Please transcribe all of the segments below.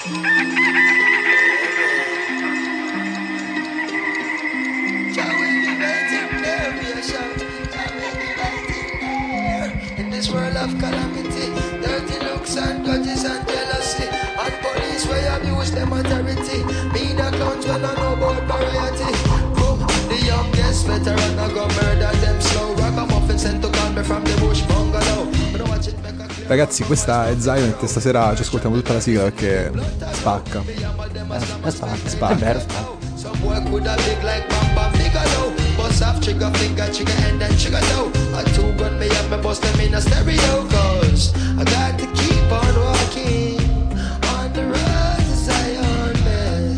World of calamity, dirty looks and grudges and jealousy, and police where abuse them authority. Me the clowns when I know about variety. Boom, the youngest veteran I go murder them slow. Ragamuffin sent to call me from the bush bungalow. Ragazzi, questa è Zionet e stasera ci ascoltiamo tutta la sigla perché spacca. Spacca. È vero, spacca. Some boy coulda big like Bamba Bigelow. Bust off trigger finger, trigger and then trigger low. A two gun me up, me bust them in a stereo. Cause I got to keep on walking on the road to Zion, man.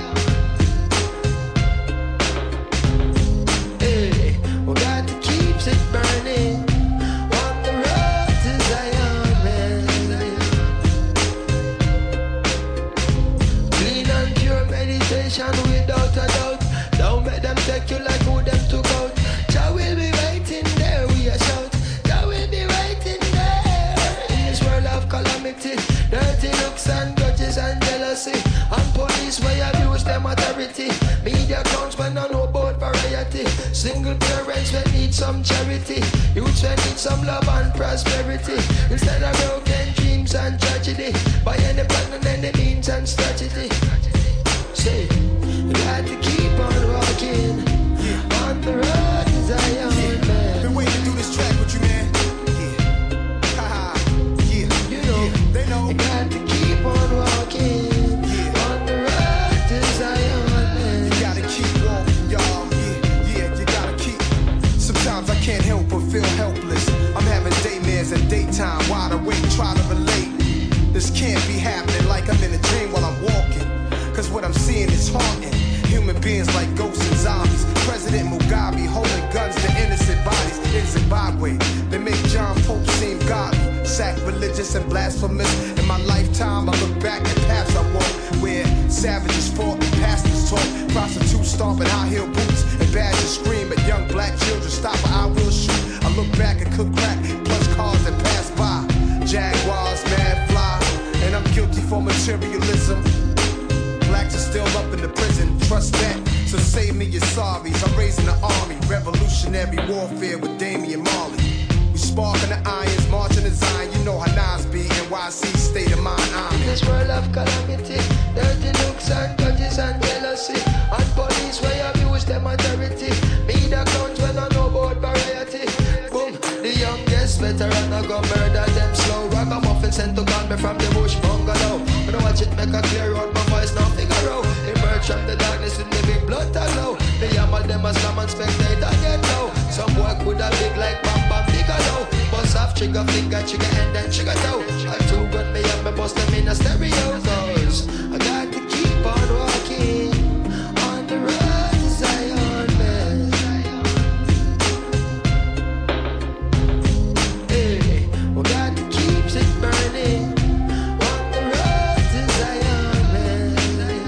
Hey, we got to keep it burning on the road to Zion, man. Clean and pure meditation without a doubt. Don't make them take you like who them took out. Jah will be waiting there, we a shout. Jah will be waiting there in this world of calamity. Dirty looks and grudges and jealousy, and police where abuse them authority. Media clowns when I know about variety. Single parents when need some charity. Youths when need some love and prosperity. Instead of broken dreams and tragedy, by any plan and any means and strategy. Say, you got to keep on walking on the road to Zion, man. Been waiting to do this track with you, man. Yeah. Haha. Yeah. You know, yeah. They know. you got to keep on walking on the road to Zion, man. You gotta keep walking, y'all. Yeah, you gotta keep. Sometimes I can't help but feel helpless. I'm having daymares and daytime, wide awake, try to relate. This can't be happening like I'm in a dream while I'm walking. Cause what I'm seeing is haunting. Human beings like ghosts and zombies. President Mugabe holding guns to innocent bodies in Zimbabwe. They make John Pope seem godly, sacrilegious and blasphemous. In my lifetime, I look back at paths I walk, where savages fought and pastors taught, prostitutes stomping high-heel boots, and badgers scream at young black children, stop or I will shoot. I look back and cook crack, plus cars that pass by, Jaguars, mad fly, and I'm guilty for materialism. Blacks are still up in the prison, trust that. So save me your sorries. I'm raising the army, revolutionary warfare with Damian Marley. We sparking the irons, marching the Zion. You know how Nas be, NYC, state of mind. In this world of calamity, dirty looks and grudges and jealousy, and police where abuse them authority. Me the clowns when I know about variety. Boom, the youngest veteran I go murder them slow. Ragamuffin sent to call me from the bush bungalow. When I watch it make a clear out, my voice now figure out. Emerge from the darkness with me big blood low. Me yammer them as come and spectate and get low. Some boy coulda big like Bamba Bigelow. Bust off trigger finger, trigger and then trigger toe. I two gun me up, me bust them in a stereo. Cause I got to keep on walking on the road to Zion, man. Hey, we got to keep it burning on the road to Zion, man.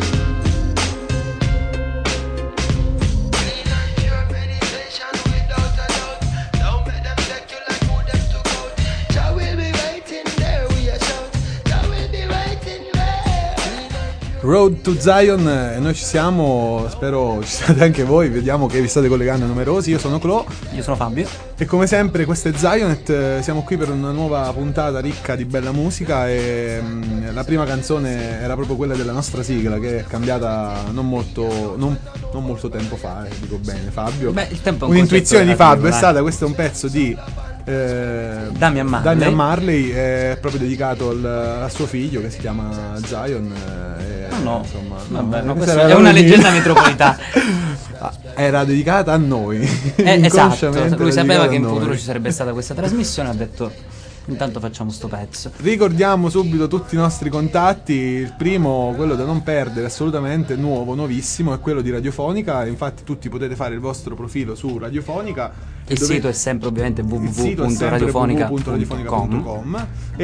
Clean and pure meditation without a doubt. Don't make them take you like who them took out. Jah will be waiting there, we a shout. Jah will be waiting there. Road to Zion, e noi ci siamo, spero ci siate anche voi, vediamo che vi state collegando numerosi. Io sono Clo. Io sono Fabio. E come sempre questa è Zionet, siamo qui per una nuova puntata ricca di bella musica e la prima canzone era proprio quella della nostra sigla che è cambiata non molto tempo fa, dico bene Fabio. Beh, il tempo è un un'intuizione di concetto Fabio, è relativo, stata, questo è un pezzo di Damian Marley, è proprio dedicato al suo figlio che si chiama Zion. No, insomma, vabbè, no, questa questa era è una così. leggenda metropolitana. Era dedicata a noi. Esatto, Inconsciamente lui sapeva dedicata che in a noi. futuro ci sarebbe stata questa trasmissione, ha detto intanto facciamo sto pezzo. Ricordiamo subito tutti i nostri contatti. Il primo, quello da non perdere, assolutamente nuovissimo, è quello di Radiofonica. Infatti tutti potete fare il vostro profilo su Radiofonica Il sito è sempre ovviamente www.radiofonica.com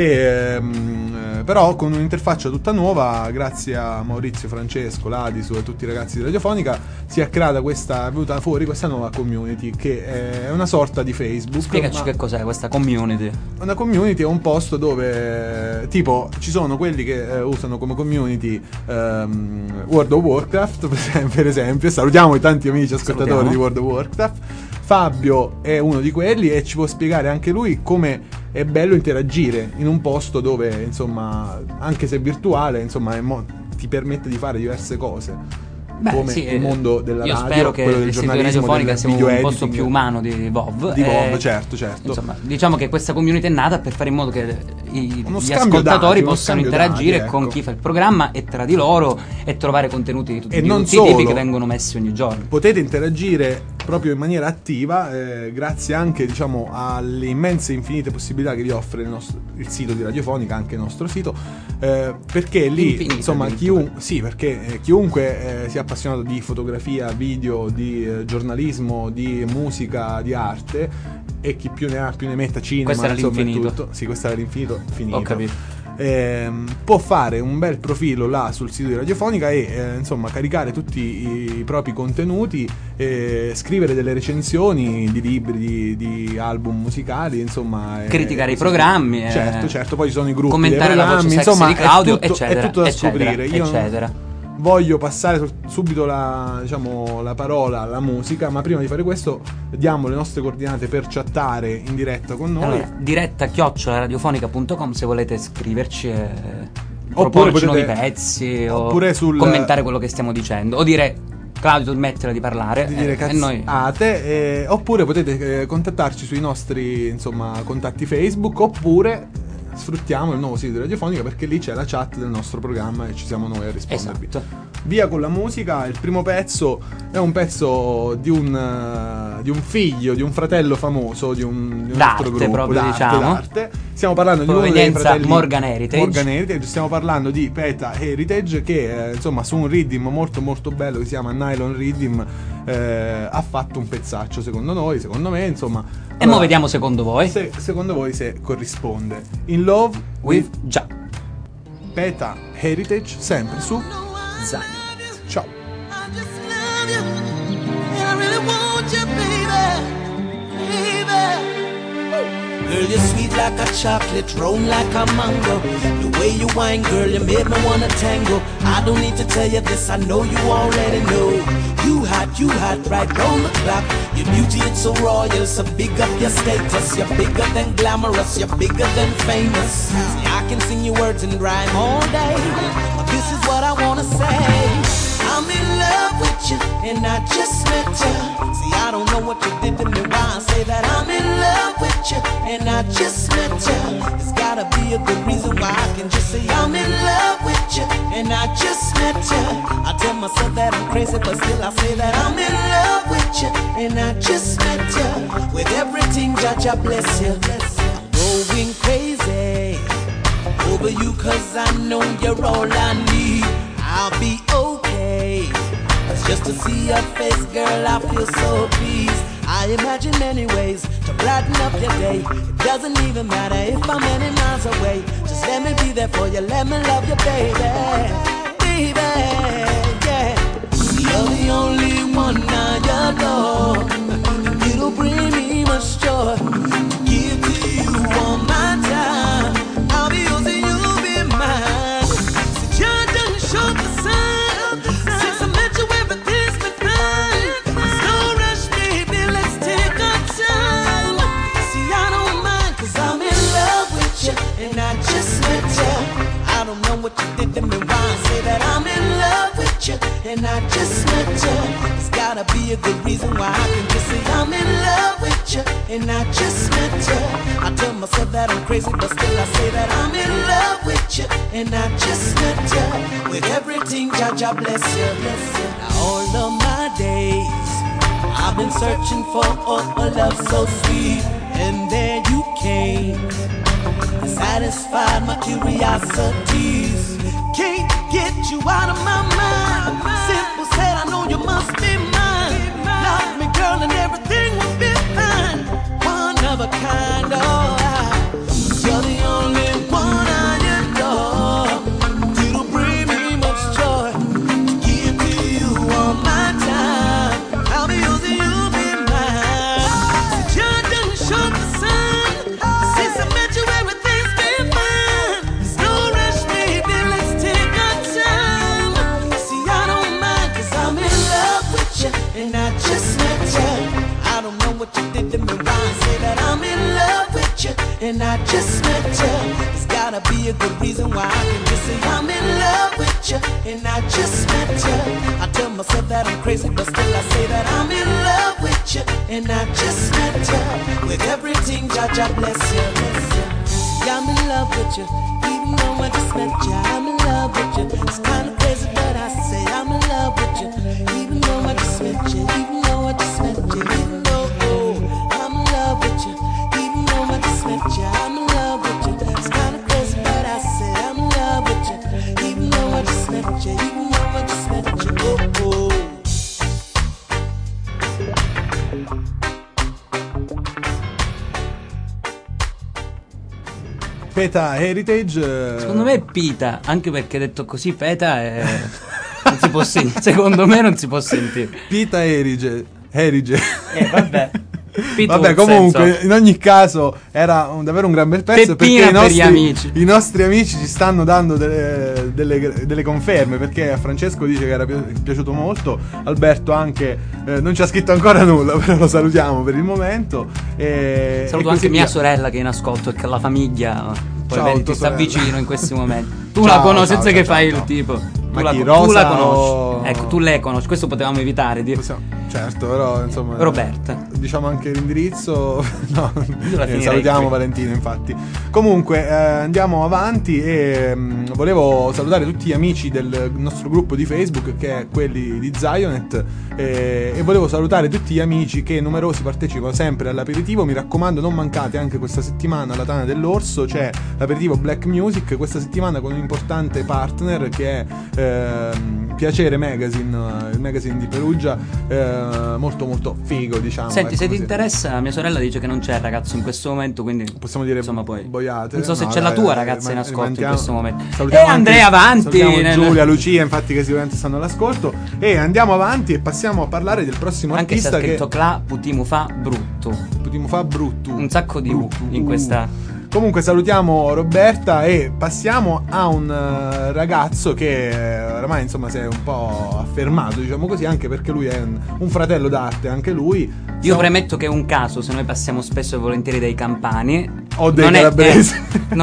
però con un'interfaccia tutta nuova, grazie a Maurizio, Francesco, Ladisu e tutti i ragazzi di Radiofonica è venuta fuori questa nuova community che è una sorta di Facebook. Spiegaci che cos'è questa community. Una community è un posto dove tipo ci sono quelli che usano come community World of Warcraft per esempio. Salutiamo i tanti amici ascoltatori di World of Warcraft. Fabio è uno di quelli e ci può spiegare anche lui come è bello interagire in un posto dove, insomma, anche se virtuale, insomma, ti permette di fare diverse cose. Come sì, il mondo della io radio, spero che quello del il sito di giornalismo, Radiofonica sia un video posto editing, più umano di WoW. Certo. Insomma, diciamo che questa community è nata per fare in modo che gli dati, ascoltatori possano interagire dati, con chi fa il programma e tra di loro e trovare contenuti di tutti i tipi che vengono messi ogni giorno. Potete interagire proprio in maniera attiva, grazie anche, diciamo, alle immense infinite possibilità che vi offre il sito di Radiofonica, anche il nostro sito, perché lì Infinite, insomma chiunque sia appassionato di fotografia, video, di giornalismo, di musica, di arte, e chi più ne ha più ne metta, cinema, questo era insomma, l'infinito. tutto. Sì, questo era l'infinito finito. Ho capito. Può fare un bel profilo là sul sito di Radiofonica e insomma caricare tutti i propri contenuti, scrivere delle recensioni di libri, di album musicali, insomma, criticare i programmi, certo, poi ci sono i gruppi, commentare la voce sexy insomma, di Claudio, è tutto da scoprire. Io voglio passare subito la parola alla musica, ma prima di fare questo diamo le nostre coordinate per chattare in diretta con noi. Allora, diretta@radiofonica.com se volete scriverci e proporci nuovi pezzi oppure commentare quello che stiamo dicendo, o dire Claudio smettila di parlare, di dire cazzate, oppure potete contattarci sui nostri, insomma, contatti Facebook, oppure sfruttiamo il nuovo sito di Radiofonica, perché lì c'è la chat del nostro programma e ci siamo noi a rispondervi. Esatto. Via con la musica. Il primo pezzo è un pezzo di un figlio, di un fratello famoso di un altro gruppo proprio, d'arte. Stiamo parlando di uno dei fratelli Morgan Heritage. Stiamo parlando di Peta Heritage, che insomma, su un rhythm molto molto bello che si chiama Nylon Rhythm, ha fatto un pezzaccio, secondo me, insomma. E mo vediamo secondo voi se corrisponde. In Love with Ja. Peta Heritage, sempre su Zaino. Ciao. Girl, you're sweet like a chocolate, roam like a mango. The way you whine, girl, you made me wanna tango. I don't need to tell you this, I know you already know. You hot, right round the clock. Your beauty, it's so royal, so big up your status. You're bigger than glamorous, you're bigger than famous. See, I can sing you words and rhyme all day, but this is what I wanna say. I'm in love with you, and I just met you. See, I don't know what you did to me, why I say that I'm in love with you, and I just met you. There's gotta be a good reason why I can just say I'm in love with you, and I just met you. I tell myself that I'm crazy, but still I say that I'm in love with you, and I just met you. With everything, Jah bless you. I'm going crazy over you, cause I know you're all I need. I'll be okay, it's just to see your face, girl, I feel so pleased. I imagine many ways to brighten up your day. It doesn't even matter if I'm many miles away. Just let me be there for you, let me love you, baby. Baby, yeah. You're the only one I adore. It'll bring me much joy to give to you all my time. I'll be yours and you'll be mine. Show the sun. Since I met you, everything's been fine. There's no rush, baby, let's take our time. See, I don't mind, cause I'm in love with you, and I just met you. I don't know what you did to me, why I say that I'm in love with you, and I just met you. There's gotta be a good reason why I can just say I'm in love with you, and I just met you. I tell myself that I'm crazy, but still I say that I'm in love with you, and I just met you. With everything, Jah bless you. Now all of my days, I've been searching for a love so sweet, and there you came, satisfied my curiosities. Can't get you out of my mind. Simple said, I know you must be mine. Love me, girl, and everything will be fine. what you did to me. Why say that I'm in love with you and I just met you? There's gotta be a good reason why I can just say I'm in love with you and I just met you. I tell myself that I'm crazy, but still I say that I'm in love with you and I just met you. With everything, Jah bless you, bless you. See, I'm in love with you, even though I just met you. I'm in love with you. It's kinda crazy, but I say I'm in love with you, even though I just met you, even though I just met you, even though I'm in love with you, even though I just met you. I'm in love with you. It's kinda crazy, but I say I'm in love with you, even though I just met you, even though I just met you. Peta Heritage. Secondo me è Pita, anche perché detto così Peta è... non si può sentire. Secondo me non si può sentire. Pita Heritage. Vabbè. Vabbè, comunque, in ogni caso era davvero un gran bel pezzo. Peppina perché per i nostri amici ci stanno dando delle conferme, perché a Francesco dice che era piaciuto molto, Alberto anche non ci ha scritto ancora nulla, però lo salutiamo per il momento. Saluto anche mia sorella che è in ascolto e che la famiglia poi ciao, vedi, ti sta sorella. vicino in questi momenti. Tu Ciao, la conosci, senza che ciao, fai ciao. il tipo. Ma Tu chi, la Rosa conosci. o- Ecco, tu lei conosci, questo potevamo evitare di... Certo, però insomma Roberta. diciamo anche l'indirizzo. No, la finirei salutiamo qui. Valentino, infatti. Comunque andiamo avanti e volevo salutare tutti gli amici del nostro gruppo di Facebook, che è quelli di Zionet, e volevo salutare tutti gli amici che numerosi partecipano sempre all'aperitivo. Mi raccomando, non mancate anche questa settimana alla Tana dell'Orso, c'è l'aperitivo Black Music questa settimana con un importante partner che è Piacere Magazine, il magazine di Perugia, molto molto figo, diciamo. Senti, ecco, se ti così. interessa, mia sorella dice che non c'è il ragazzo in questo momento, quindi Possiamo dire insomma poi boiate. non so se No, c'è la dai, tua dai, ragazza in ascolto in mandiamo- questo momento. salutiamo E Andrea anche- avanti salutiamo Giulia, Lucia, infatti, che sicuramente stanno all'ascolto. E andiamo avanti e passiamo a parlare del prossimo anche se ha artista scritto che Cla Putimu fa brutto. Putimu fa brutto. Un sacco di U Brutto. in questa. Comunque salutiamo Roberta e passiamo a un ragazzo che oramai insomma si è un po' affermato, diciamo così, anche perché lui è un fratello d'arte, anche lui. Io premetto che è un caso se noi passiamo spesso e volentieri dai campani O dei non è- calabresi.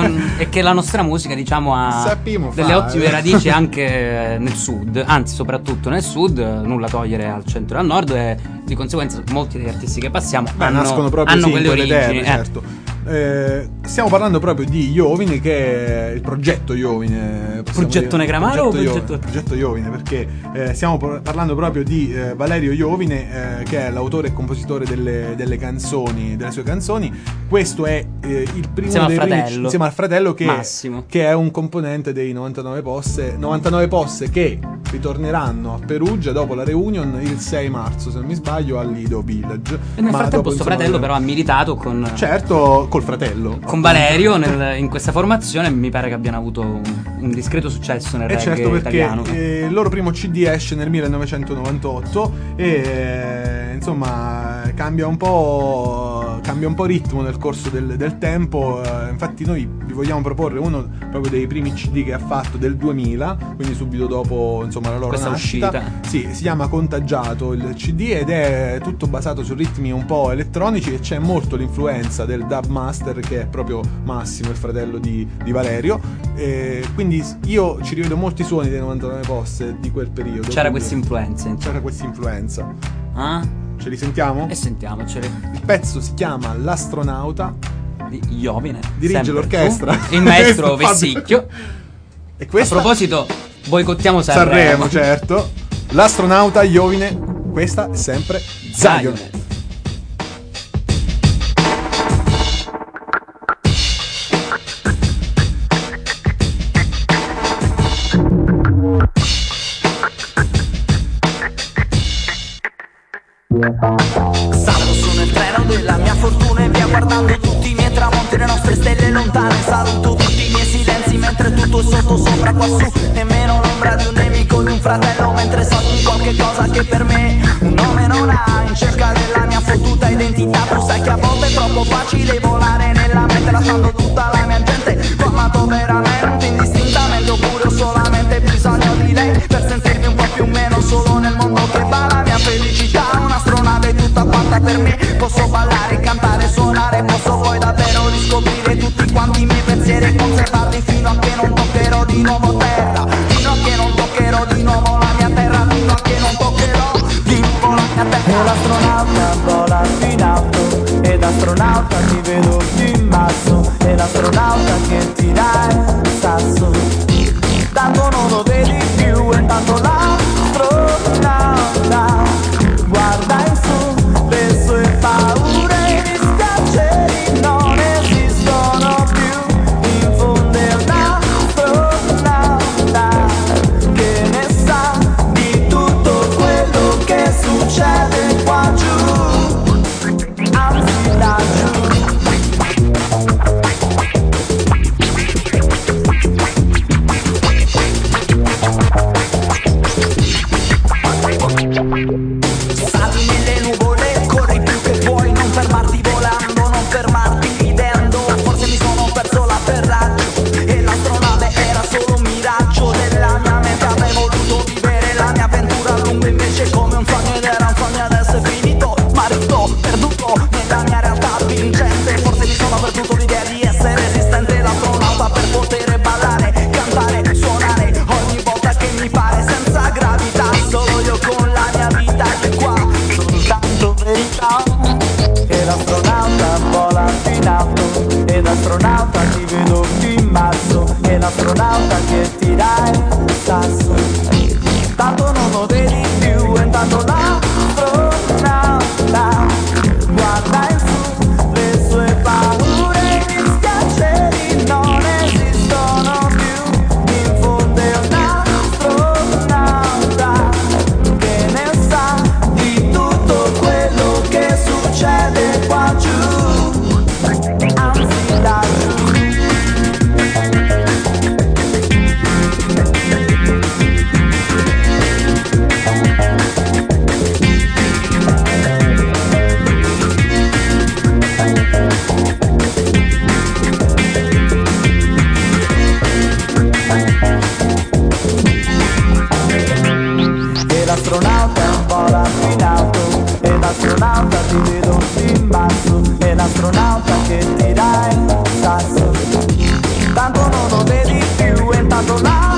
è che la nostra musica, diciamo, ha Sappiamo delle fare. ottime radici anche nel sud, anzi soprattutto nel sud, nulla togliere al centro e al nord, e di conseguenza molti degli artisti che passiamo nascono proprio hanno sì, quelle in quelle origini. terre, certo. Stiamo parlando proprio di Iovine, che è il progetto Iovine. Progetto Negramaro o progetto Iovine, perché stiamo parlando proprio di Valerio Iovine, che è l'autore e compositore delle canzoni, delle sue canzoni. Questo è il primo Insieme al dei primi, fratello. insieme al fratello Massimo. che è un componente dei 99 posse che ritorneranno a Perugia dopo la reunion il 6 marzo, se non mi sbaglio, al Lido Village. E nel Ma frattempo dopo, suo insomma, fratello però ha militato con certo, col fratello. con Valerio in questa formazione, mi pare che abbiano avuto un discreto successo nel E reggae certo, perché italiano. il loro primo CD esce nel 1998 e insomma cambia un po' ritmo nel corso del tempo. Infatti noi vi vogliamo proporre uno proprio dei primi CD che ha fatto del 2000, quindi subito dopo insomma la loro Questa nascita. uscita. Sì, si chiama Contagiato il CD ed è tutto basato su ritmi un po' elettronici, e c'è molto l'influenza del dub master, che è proprio Massimo, il fratello di Valerio. Quindi io ci rivedo molti suoni dei 99 posse di quel periodo. C'era quindi questa influenza, insomma. c'era questa influenza. Ah? Ce li sentiamo? E sentiamoceli. Il pezzo si chiama L'astronauta, Di Iovine. dirige sempre l'orchestra tu, il maestro Vessicchio. e A questa proposito, boicottiamo Sanremo. certo. L'astronauta Iovine, questa è sempre Zion. Salgo su nel treno della mia fortuna e via guardando tutti i miei tramonti, le nostre stelle lontane. Saluto tutti i miei silenzi mentre tutto è sotto sopra quassù. Nemmeno l'ombra di un nemico, di un fratello, mentre sogni qualche cosa che per me un nome non ha. In cerca della mia fottuta identità, tu sai che a volte è troppo facile volare nella mente, lasciando tutta la mia gente. T'ho amato veramente, indistintamente, oppure ho solamente bisogno di lei per sentirmi un po' più o meno solo nel mondo che va la mia felicità. Un'astronave tutta quanta per me, posso che non toccherò di nuovo la mia terra, fino a che non toccherò di nuovo la mia terra. E l'astronauta vola in alto, ed astronauta ti vedo più in basso, e l'astronauta che ti dà il sasso, tanto non lo vedi più, e tanto l'astronauta guarda in su, le sue paure e i dispiaceri non esistono più. In fondo è un astronauta che ne sa di tutto quello che succede qua giù, anzi laggiù. Sali nelle nuvole, corri più che puoi, non fermarti volando, non fermarti ridendo. Forse mi sono perso l'atterraggio e l'astronave era solo un miraggio della mia mente. Avrei voluto vivere la mia avventura a lungo, invece come un sogno, ed era un sogno, adesso è finito, smarrito, perduto nella mia realtà vincente. Forse mi sono perduto l'idea di essere resistente, l'astronauta per poter ballare, cantare, suonare ogni volta che mi pare, senza gravità, solo io con la mia vita, che qua soltanto verità. E l'astronauta vola in alto, ed astronauta ti vedo più in basso, e l'astronauta che ti dà il sasso, tanto non lo vedi più, e tanto l'astronauta guarda in su, le sue paure e i dispiaceri non esistono più. In fondo è un astronauta che ne sa di tutto quello che succede qua giù, anzi laggiù. E l'astronauta vola in alto, e l'astronauta ti vedo in basso, e l'astronauta che ti dà il sasso, tanto non lo vedi più, e tanto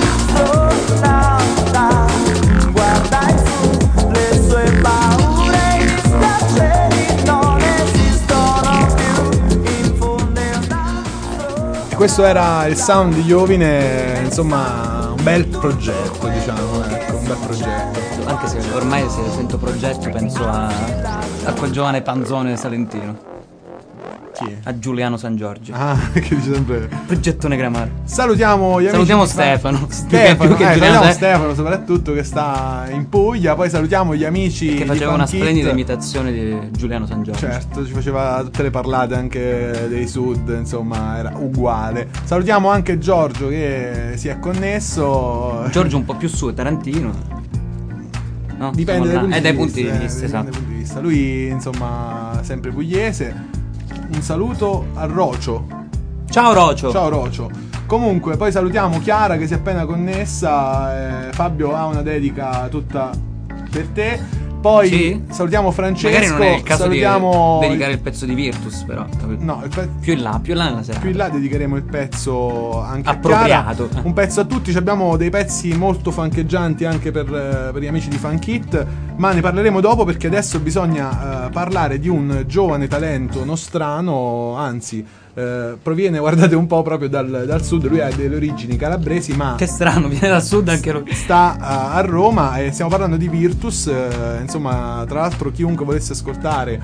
l'astronauta guarda in su, le sue paure e i dispiaceri non esistono più. In fondo è un astronauta. E questo era il sound di Iovine, insomma un bel progetto, diciamo, ecco, un bel progetto. Anche se ormai se sento progetto penso a quel giovane panzone salentino, Chi? a Giuliano San Giorgio. Ah, che dice sempre. Progettone Gramar. Salutiamo gli amici. Salutiamo di Stefano. Stefano, Più che Giuliano, salutiamo Stefano soprattutto, che sta in Puglia. Poi salutiamo gli amici che di faceva una Fun Kit. splendida imitazione di Giuliano San Giorgio. Certo, ci faceva tutte le parlate anche dei sud, insomma era uguale. Salutiamo anche Giorgio che si è connesso. Giorgio un po' più su, Tarantino. No, Dipende dai punti di vista, dipende esatto. dai punti di vista. Lui, insomma, sempre pugliese. Un saluto a Rocio. Ciao Rocio. Ciao Rocio. Comunque, poi salutiamo Chiara che si è appena connessa. Fabio ha una dedica tutta per te. Poi Sì? salutiamo Francesco. Magari non è il caso salutiamo di dedicare il pezzo di Virtus, però. No, Più in là nella serata. più in là dedicheremo il pezzo anche Appropriato. a Chiara. Un pezzo a tutti. Abbiamo dei pezzi molto funkeggianti anche per gli amici di Fun Kit, ma ne parleremo dopo, perché adesso bisogna parlare di un giovane talento nostrano, anzi proviene, guardate un po', proprio dal sud. Lui ha delle origini calabresi, ma Che strano, viene dal sud anche lui. sta a Roma, e stiamo parlando di Virtus. Insomma, tra l'altro, chiunque volesse ascoltare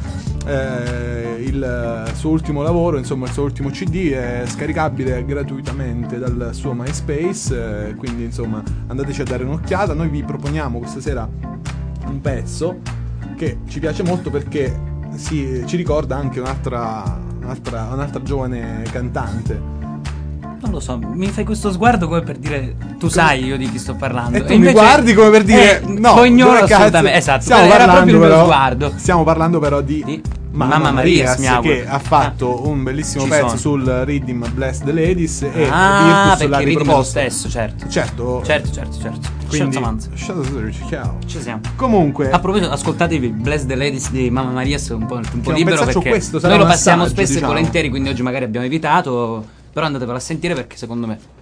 il suo ultimo lavoro, insomma il suo ultimo CD, è scaricabile gratuitamente dal suo MySpace, quindi insomma andateci a dare un'occhiata. Noi vi proponiamo questa sera un pezzo che ci piace molto, perché ci ricorda anche un'altra giovane cantante. Non lo so, mi fai questo sguardo come per dire tu sai io di chi sto parlando. E tu mi guardi come per dire no, lo ignoro dove cazzo- assolutamente. Esatto, stiamo era parlando proprio il mio però- sguardo. Stiamo parlando però di Mamma Marias, mi auguro. che ha fatto un bellissimo Ci pezzo sono. sul Rhythm Bless the Ladies, e Virtus perché l'ha il ritmo è lo riproposto. stesso, certo. Certo. Certo. Quindi Scienza ciao. ci siamo. Comunque, A proposito, ascoltatevi Bless the Ladies di Mamma Marias, un po' è un libero, pezzaccio, perché questo sarà noi lo un passiamo assaggio, spesso diciamo. e volentieri, quindi oggi magari abbiamo evitato, però andatevelo a sentire perché secondo me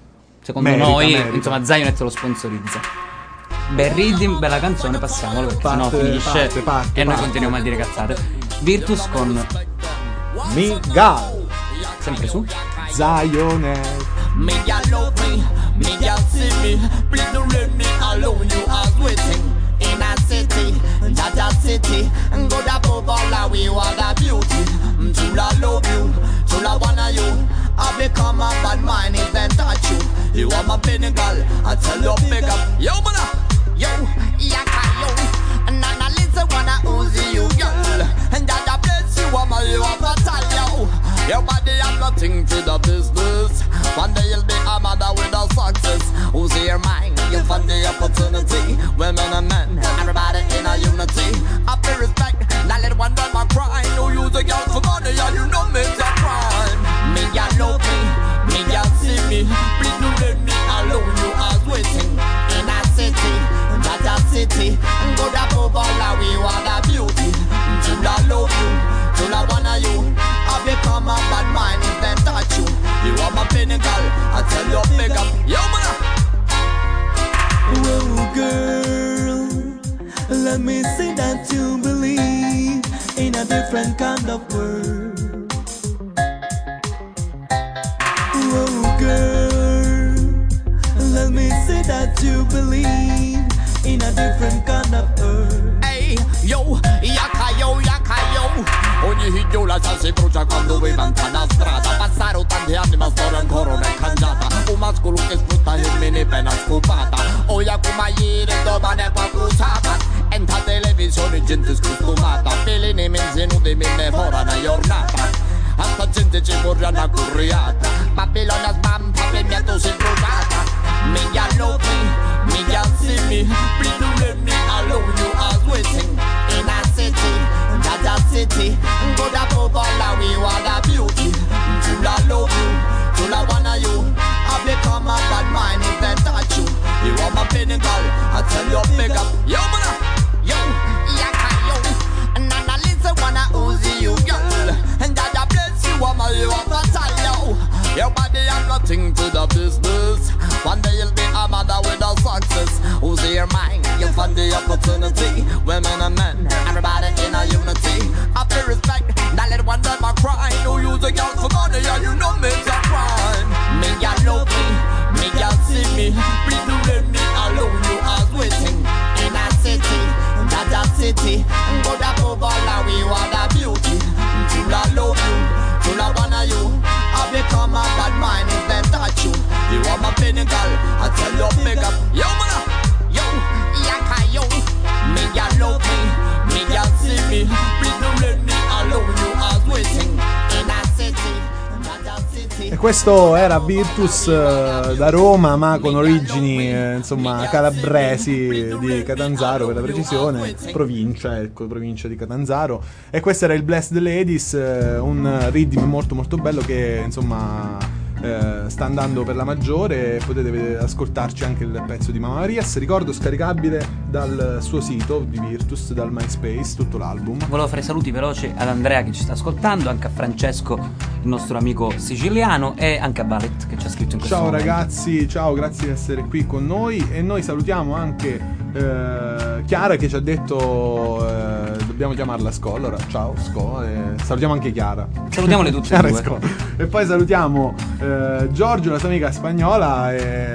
secondo noi, insomma, Zionet lo sponsorizza. Bel rhythm, bella canzone, passiamolo perché sennò finisce e noi continuiamo a dire cazzate. Virtus con Miguel, sempre su Zionet. Me gal love me gal see me. Please don't let me alone, you are waiting in a city, Jaja city. Go da Povala, we want a beauty. Chula love you, chula wanna you. I become a bad mind if then touch you. You are my pinnacle, I tell you big up. Yo, mana, yo, yaka yo. Nana listen wanna Uzi you, girl. And Jaja bless you, you are fatal, yo. Your body have nothing to the business. One day you'll be a mother with a success. Who's your mind? You'll find the opportunity. Women and men, everybody in a unity. I feel respect, not let one time I cry. No use a girl for money, and you know me a crime. Me y'all love me y'all see me. Please don't let me alone, you are waiting in a city, Jaja city. Go da Povala, we want a beauty. Chula love you, chula wanna you. I become a bad mind if then touch you. You are my pinnacle, I tell you big up. Yo, man. Whoa, girl, let me say that you believe in a different kind of world. Whoa, girl, let me say that you believe in a different kind of world. Hey, yo, yaka yo, yaka yo. Ogni figliola già si brucia quando vi manca la strada. Passare 80 anni ma storia ancora non è cambiata. Un mascolo che sfrutta il mini appena scopata. Oia come ieri domani è qua crociata. Entra televisione gente scostumata. Pelini mezzi nudi minne fuori una giornata. A sta gente ci vorrà una curriata. Babilonia sbampa per mia dose bruciata. Me y'all love me y'all see me. Please don't let me alone, you are waiting in a city, Jaja city. Go da Povala, we want a beauty. Chula love you, chula wanna you. I become a bad mind if then touch you. You are my pinnacle, I tell you big up. Yo, mana, yo, yaka yo. Nana listen wanna Uzi you, girl. And Jaja bless you, you are fatal, yo. Your body have nothing to the business. One day you'll be a mother with a success. Who's your mind? You'll find the opportunity. Women and men, everybody in a unity. I feel respect, not let one time I cry. No use a girl for money, and you know me a crime. Me y'all love me y'all see me. Please don't let me alone, you are waiting in a city, Jaja city. Go da Povala, we want a beauty. Chula love you, chula wanna you. I become a bad mind if then touch you. You are my pinnacle, I tell you big up. Yo, mana, yo, yaka yo. Me y'all love me y'all see me. Please don't let me alone, you are waiting in a city, Jaja city. E questo era Virtus da Roma, ma con origini insomma calabresi, di Catanzaro per la precisione, provincia di Catanzaro. E questo era il Bless the Ladies, un rhythm molto molto bello che insomma sta andando per la maggiore. Potete ascoltarci anche il pezzo di Mamma Marias, ricordo scaricabile dal suo sito di Virtus, dal MySpace, tutto l'album. Volevo fare saluti veloci ad Andrea che ci sta ascoltando, anche a Francesco, il nostro amico siciliano, e anche a Ballet che ci ha scritto in questo ciao momento. Ragazzi, ciao, grazie di essere qui con noi. E noi salutiamo anche Chiara che ci ha detto dobbiamo chiamarla Sco. Allora ciao Sco, salutiamo anche Chiara. Salutiamole tutte Chiara e e due. Sco. E poi salutiamo Giorgio, la sua amica spagnola,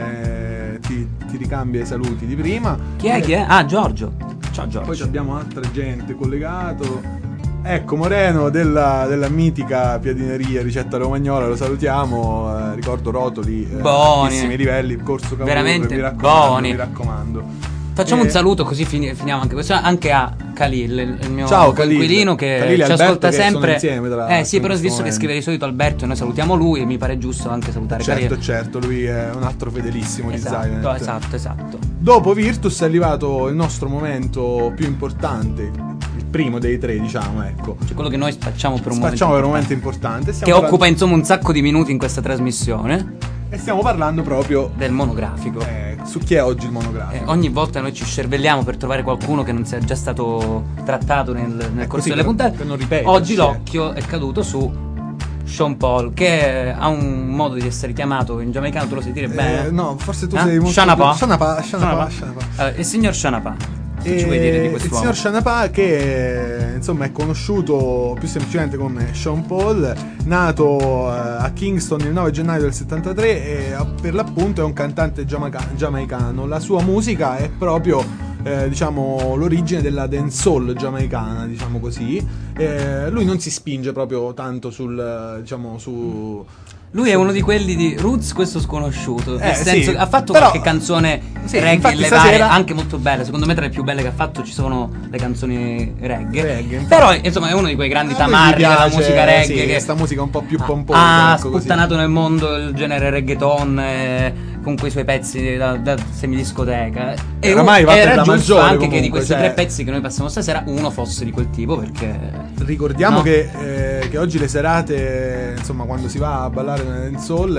e ti ricambia i saluti di prima. Chi è? Ah, Giorgio. Ciao Poi Giorgio. abbiamo altra gente collegato. Ecco, Moreno della mitica piadineria Ricetta Romagnola, lo salutiamo. Ricordo rotoli Buoni. altissimi livelli, corso Cavour, veramente mi buoni. raccomando. Facciamo un saluto così finiamo anche questo, anche a Khalil, il mio Ciao, Khalil. coinquilino che Khalil e ci Alberto ascolta che sono sempre. insieme, tra l'altro, Sì, in però questo visto che momento. scrive di solito Alberto e noi salutiamo lui, e mi pare giusto anche salutare Khalil. Certo, lui è un altro fedelissimo di Zionet. Esatto. Dopo Virtus è arrivato il nostro momento più importante, il primo dei tre, diciamo, ecco. Cioè quello che noi facciamo per un Facciamo per un momento momento importante. che Stiamo occupa insomma un sacco di minuti in questa trasmissione, e stiamo parlando proprio del monografico. su chi è oggi il monografico. Ogni volta noi ci scervelliamo per trovare qualcuno che non sia già stato trattato nel corso così, delle puntate. per non ripeterci, Oggi l'occhio è caduto su Sean Paul, che ha un modo di essere chiamato in giamaicano, tu lo sai dire bene? No, forse tu sei molto... Shana Pa. Il signor Shana Pa. Che ci vuoi dire di quest'uomo? Il signor Shana Pa, che insomma è conosciuto più semplicemente come Sean Paul, nato a Kingston il 9 gennaio del 73 e per l'appunto è un cantante giamaicano. La sua musica è proprio diciamo l'origine della dancehall giamaicana, diciamo così. Lui non si spinge proprio tanto sul diciamo su... Lui è uno di quelli di Roots, questo sconosciuto. Nel senso, sì, ha fatto però, qualche canzone sì, reggae, le stasera... varie, anche molto belle. Secondo me tra le più belle che ha fatto ci sono le canzoni reggae. Infatti. Però insomma è uno di quei grandi tamarri della musica reggae. Sì, che questa musica un po' più pomposa. Ha ecco, sputtanato nel mondo il genere reggaeton con quei suoi pezzi da semidiscoteca. E oramai era giusto anche comunque, che di questi 3 cioè... pezzi che noi passiamo stasera uno fosse di quel tipo, perché ricordiamo che oggi le serate, insomma, quando si va a ballare nel dancehall,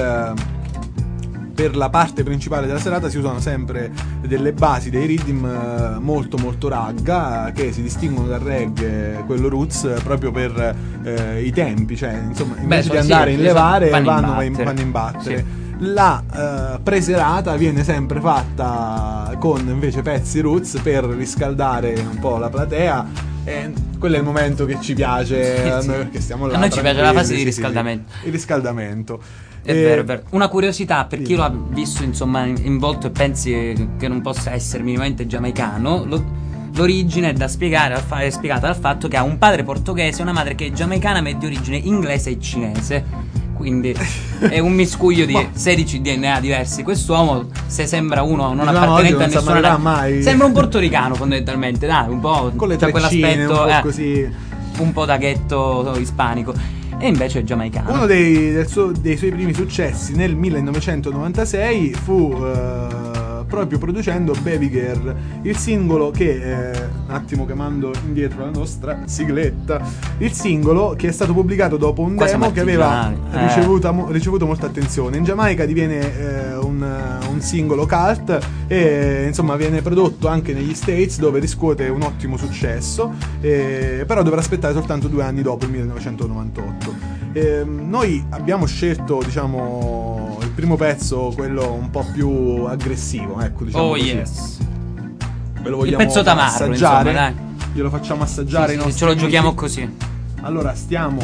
per la parte principale della serata si usano sempre delle basi, dei rhythm molto molto ragga, che si distinguono dal reggae, quello roots, proprio per i tempi, cioè insomma invece di andare in levare vanno in battere. Sì. La preserata viene sempre fatta con invece pezzi roots per riscaldare un po' la platea. Quello è il momento che ci piace, sì. Perché stiamo là. A noi ci piace la fase di riscaldamento. Il riscaldamento. È vero, è vero. Una curiosità per chi lo ha visto insomma in volto e pensi che non possa essere minimamente giamaicano, l'origine è da spiegare, è spiegata dal fatto che ha un padre portoghese e una madre che è giamaicana ma è di origine inglese e cinese. Quindi è un miscuglio di 16 DNA diversi. Quest'uomo, se sembra uno non appartenente a nessuna mai. Sembra un portoricano fondamentalmente, dai, un po' con le c'ha quell'aspetto un po' così, un po' da ghetto ispanico. E invece è giamaicano. Uno dei suoi primi successi nel 1996 fu proprio producendo Baby Girl, il singolo che un attimo che mando indietro la nostra sigletta, il singolo che è stato pubblicato dopo un demo che aveva ricevuto molta attenzione. In Giamaica diviene un singolo cult e insomma viene prodotto anche negli States, dove riscuote un ottimo successo, però dovrà aspettare soltanto 2 anni dopo, il 1998. Noi abbiamo scelto, diciamo, il primo pezzo, quello un po' più aggressivo, ecco, diciamo così. Yes. Ve lo vogliamo il pezzo tamarro, assaggiare? Insomma, dai. Glielo facciamo assaggiare, sì, ce lo giochiamo così. Allora, stiamo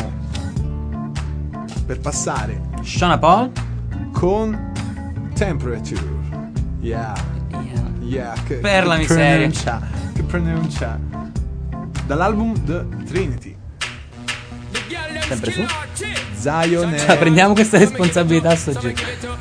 per passare Shana Paul con Temperature. Yeah. Per la miseria. Che pronuncia. Dall'album The Trinity. Sempre su Zion. Prendiamo questa responsabilità a sto giro.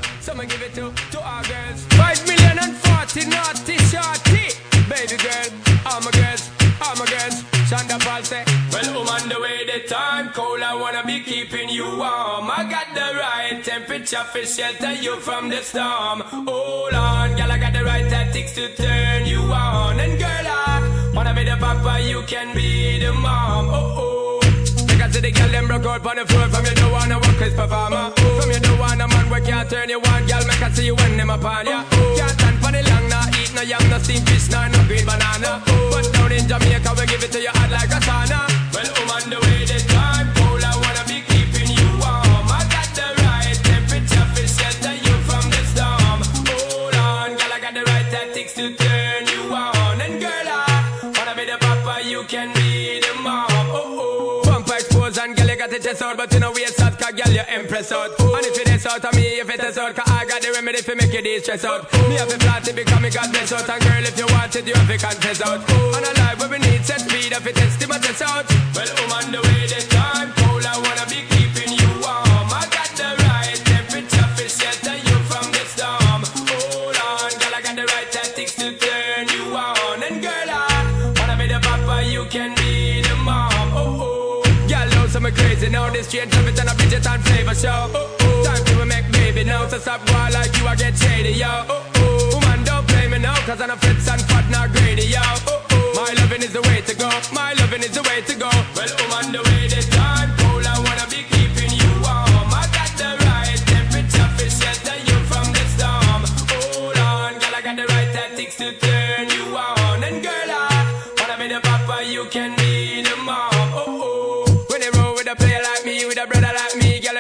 5 million and 40 naughty shorty. Baby girl, all my girls. Shonda Paul say, well, I'm on the way, the time cold, I wanna be keeping you warm. I got the right temperature for shelter you from the storm. Hold on, girl, I got the right tactics to turn you on. And girl, I wanna be the papa, you can be the mom. To the girl, them broke out on the floor. From you don't wanna work as performer. From you don't want a man where can't turn you on. Girl, make I see you when them upon ya. Can't stand for the long, nah eat no yam, no steamed fish, nah no green banana. But down in Jamaica, we give it to you hot like a sauna. Well, I'm on the way, this time cold, I wanna be keeping you warm. I got the right temperature for shelter you from the storm. Hold on, girl, I got the right tactics to turn you on. And girl, I wanna be the papa, you can be the mom. And girl, you got the chest out, but you know we out, cause girl, you impress out. And if it is out of me, if it is out, cause I got the remedy for make you de-stress out. Me have a plant to become me God bless out. And girl, if you want it, you have to confess out. And a life where we need set speed, if it is to my test out. Well, I'm on the way, this time cold, I wanna be keeping you warm. I got the right temperature for shelter you from the storm. Hold on, girl, I got the right tactics to turn you on. And girl, I wanna be the papa, you can be the mom. So me crazy now, this straight love it and a Bridget and flavor show. Time to make baby now, so stop war like you, I get shady, yo. Woman, don't play me now, cause I'm a fits and fat, not greedy, yo. My loving is the way to go, my loving is the way to go. Well, I'm on the way, this time cold, I wanna be keeping you warm. I got the right temperature for shelter you from the storm. Hold on, girl, I got the right tactics to turn you on. And girl, I wanna be the papa, you can be the mom. With a brother like me, girl,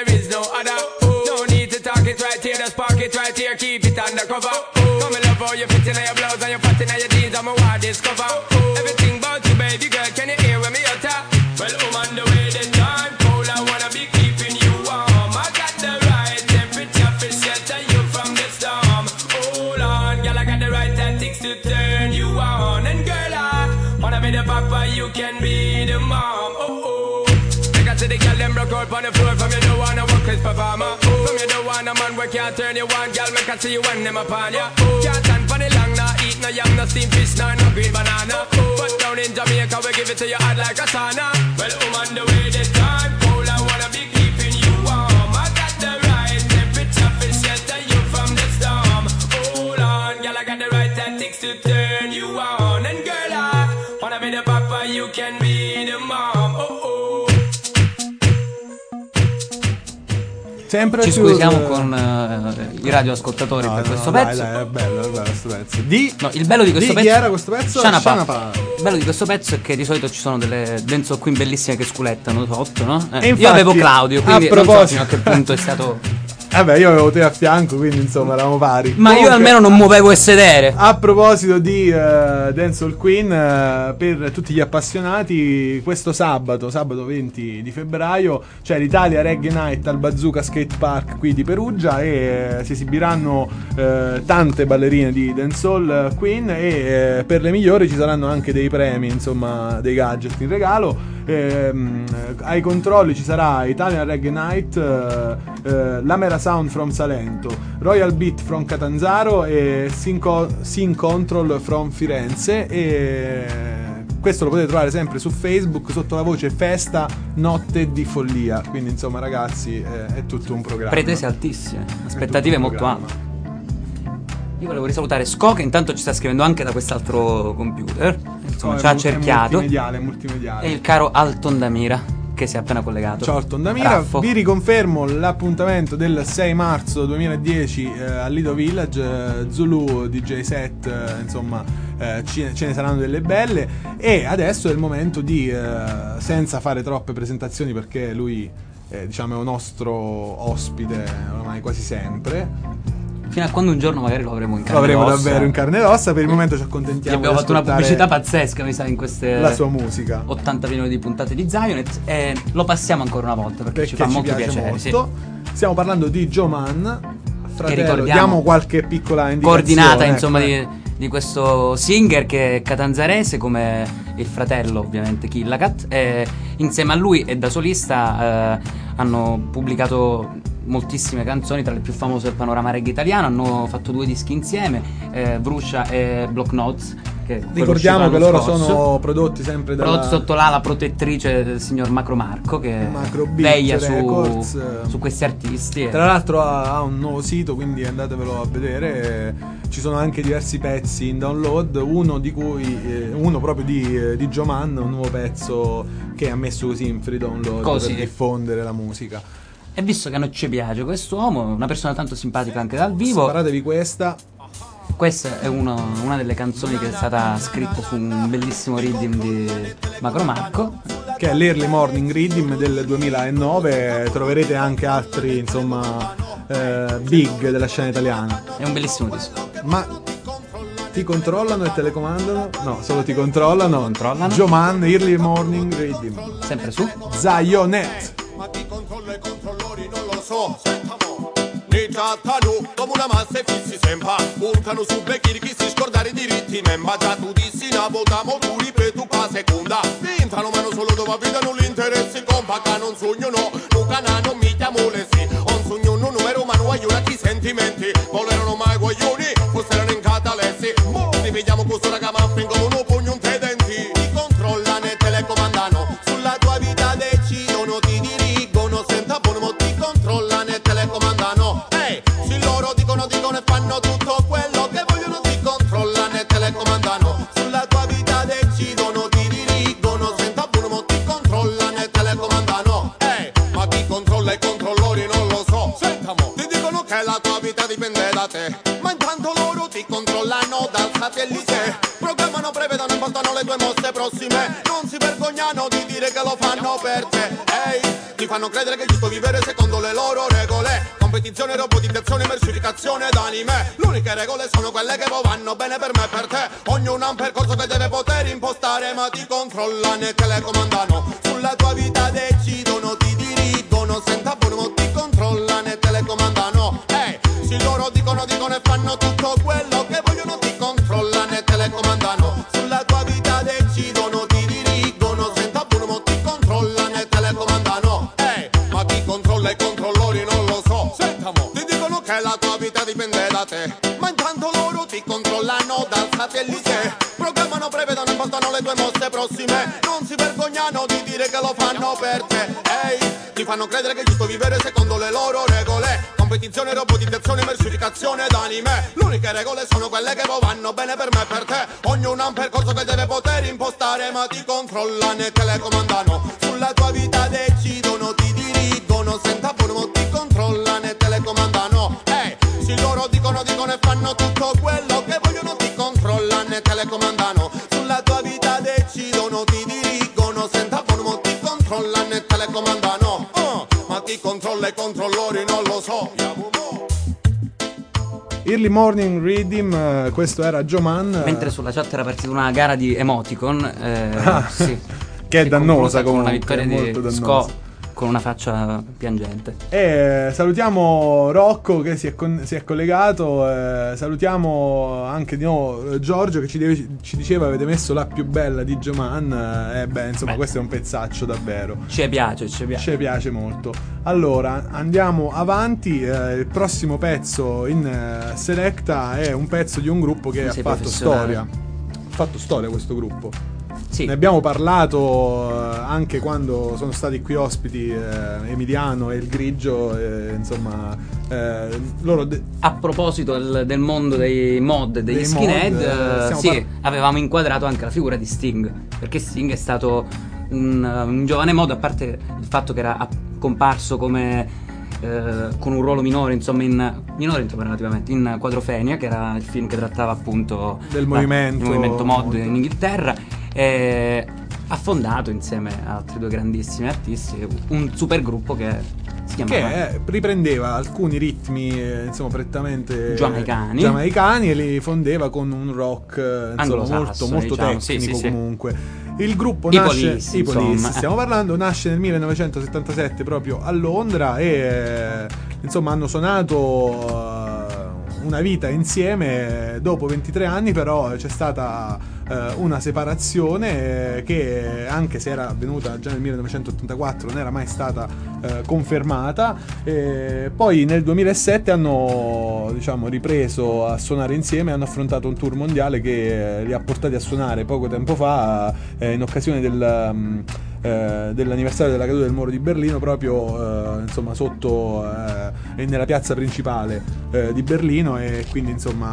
other. No need to talk it right here, just park it right here, keep it undercover. Come and love how you fit in your blouse and you fat in your jeans, I'm a wild discover. Everything about you, baby girl, can you hear when me utter? Well, on the way the time cold, I wanna be keeping you warm. I got the right temperature for shelter you from the storm. Hold on, girl, I got the right tactics to turn you on. And girl, I wanna be the papa, you can be the mom. To the girl, them broke out on the floor. From you don't wanna work as performer. From you don't wanna man where can't turn you on. Girl, make I see you when them upon ya. Can't stand for the long, nah eat no yam, no steamed fish, no green banana. But down in Jamaica, we give it to you hot like a sauna. Well, on the way the time cold, I wanna be keeping you warm. I got the right temperature for shelter you from the storm. Hold on, girl, I got the right tactics to turn you on. And girl, I wanna be the papa, you can be the mom. Sempre ci scusiamo con i radioascoltatori per questo pezzo. Dai, è bello questo pezzo. Il bello di questo pezzo. Chi era questo pezzo? Shana Pa. Il bello di questo pezzo è che di solito ci sono delle dancehall queen bellissime che sculettano sotto, no? Infatti, io avevo Claudio, quindi non so fino a che punto è stato. Vabbè, io avevo te a fianco, quindi insomma eravamo pari. Ma comunque, io almeno non muovevo il sedere. A proposito di Dancehall Queen, per tutti gli appassionati, questo sabato 20 di febbraio, c'è l'Italia Reggae Night al Bazooka Skate Park qui di Perugia e si esibiranno tante ballerine di Dancehall Queen e per le migliori ci saranno anche dei premi, insomma, dei gadget in regalo. Ai controlli ci sarà Italian Reggae Night, l'Amera Sound from Salento, Royal Beat from Catanzaro e Sin Control from Firenze. E questo lo potete trovare sempre su Facebook sotto la voce Festa Notte di Follia. Quindi insomma ragazzi, è tutto un programma. Pretese altissime, aspettative molto alte. Io volevo risalutare Sco, che intanto ci sta scrivendo anche da quest'altro computer. Insomma, ci ha cerchiato. È multimediale. E il caro Alton Damira, che si è appena collegato. Ciao Alton Damira. Raffo. Vi riconfermo l'appuntamento del 6 marzo 2010 al Lido Village, Zulu DJ set, insomma ce ne saranno delle belle. E adesso è il momento di, senza fare troppe presentazioni, perché lui diciamo è un nostro ospite ormai quasi sempre. Fino a quando un giorno magari lo avremo in carne Lo avremo e ossa. davvero in carne ed ossa. Per il momento ci accontentiamo. Abbiamo fatto una pubblicità pazzesca, mi sa, in queste la sua musica 80 milioni di puntate di Zionet. E lo passiamo ancora una volta perché ci fa molto piacere. Molto. Sì. Stiamo parlando di Joe Mann, fratello. Che diamo qualche piccola indicazione coordinata, insomma, di questo singer che è catanzarese, come il fratello ovviamente Killacat, e insieme a lui e da solista hanno pubblicato moltissime canzoni, tra le più famose del panorama reggae italiano. Hanno fatto 2 dischi insieme, Vruscia e Block Notes, che ricordiamo che loro sono prodotti sempre prodotti sotto l'ala protettrice del signor Macro Marco, che veglia su questi artisti. Tra l'altro ha un nuovo sito, quindi andatevelo a vedere. Ci sono anche diversi pezzi in download, uno proprio di Joe Mann, un nuovo pezzo che ha messo così in free download per diffondere la musica. E visto che a noi ci piace quest'uomo, una persona tanto simpatica anche dal vivo, sparatevi questa. Questa è una delle canzoni che è stata scritta su un bellissimo rhythm di Macro Marco, che è l'Early Morning Rhythm del 2009. Troverete anche altri, insomma, big della scena italiana. È un bellissimo disco. Ma ti controllano e telecomandano? No, solo ti controllano. Controllano. Joe Mann, Early Morning Rhythm. Sempre su Zionet. Ma ti controllo e controllori non lo so. Sentamo. Ne trattano come una massa e fissi sempre. Puntano su becchini chi si scordare i diritti. Memba già tu dissi na votiamo tu ripeto pa seconda. Pintano ma non solo dove abitano l'interesse. Compa che non sogno no. Luca non mi chiamo le sì. Un sogno un numero ma non aiuta chi sentimenti. Volerono mai guaglioni. Fossero in catalessi. Mo ti vediamo questo raga ma vengono uno pugno un te denti. Ti controllano e telecomandano. Sulla tua vita decidono ti dirigono. Senta buono mo ti controllano e telecomandano. Ehi, se loro dicono e fanno tutto quello che vogliono. Ti controllano e telecomandano. Sulla tua vita decidono ti dirigono. Senta buono mo ti controllano e telecomandano. Ehi, ma chi controlla i controllori non lo so. Senta mo, ti dicono che la tua vita dipende da te. Ma intanto loro ti controllano controllano dal satellite. Programmano, prevedono, impostano le tue mosse prossime. Non si vergognano di dire che lo fanno per te. Ehi, ti fanno credere che è giusto vivere secondo le loro regole. Competizione, robotizzazione, mercificazione d'anime. Le uniche regole sono quelle che vanno bene per me e per te. Ognuno ha un percorso che deve poter impostare, ma ti controllano e telecomandano. Sulla tua vita decidono, ti dirigono, senza buono ti controllano e telecomandano. Sì, loro dicono e fanno tutto quello che vogliono, ti controllano e telecomandano. Sulla tua vita decidono, ti dirigono, senza buono ti controllano e telecomandano. Ma chi controlla i controllori non lo so. Sentamo, ti dicono che la tua vita dipende da te, ma intanto loro ti controllano dal satellite. Programmano, prevedono, impostano le tue mosse prossime. Non si vergognano di dire che lo fanno per te. Ti fanno credere che è giusto vivere secondo le loro regole. Competizione, robotizzazione, mercificazione d'anime. Le uniche regole sono quelle che vanno bene per me e per te. Ognuno ha un percorso che deve poter impostare, ma ti controllano e telecomandano. Sulla tua vita decidono, ti dirigono, senza buono ti controllano e telecomandano. Sì, loro dicono e fanno tutto quello che vogliono, ti controllano e telecomandano. Sulla tua vita decidono, ti dirigono, senza buono ti controllano e telecomandano. Ma chi controlla i controllori non lo so. Early Morning Rhythm, questo era Joman. Mentre sulla chat era partita una gara di emoticon, sì, che è dannosa con una comunque, vittoria è molto di dannosa. Sco con una faccia piangente. E salutiamo Rocco che si è collegato, salutiamo anche di nuovo Giorgio che ci diceva avete messo la più bella di Joman. Insomma, questo è un pezzaccio davvero. Ci piace. Ci piace molto. Allora, andiamo avanti. Il prossimo pezzo in Selecta è un pezzo di un gruppo che ha fatto storia. Ha fatto storia questo gruppo. Sì. Ne abbiamo parlato anche quando sono stati qui ospiti Emiliano e il Grigio, insomma, loro a proposito del mondo dei mod, degli skinhead, avevamo inquadrato anche la figura di Sting, perché Sting è stato un giovane mod, a parte il fatto che era comparso come con un ruolo minore, insomma, relativamente in Quadrofenia, che era il film che trattava appunto del movimento mod in Inghilterra. Ha fondato insieme a altri due grandissimi artisti un super gruppo che si chiamava, che riprendeva alcuni ritmi insomma prettamente giamaicani e li fondeva con un rock molto tecnico, comunque. Il gruppo nasce i Police, stiamo parlando, nasce nel 1977 proprio a Londra e insomma hanno suonato una vita insieme. Dopo 23 anni però c'è stata una separazione che, anche se era avvenuta già nel 1984, non era mai stata confermata. Poi nel 2007 hanno ripreso a suonare insieme, hanno affrontato un tour mondiale che li ha portati a suonare poco tempo fa in occasione dell'anniversario della caduta del muro di Berlino, proprio sotto nella piazza principale di Berlino, e quindi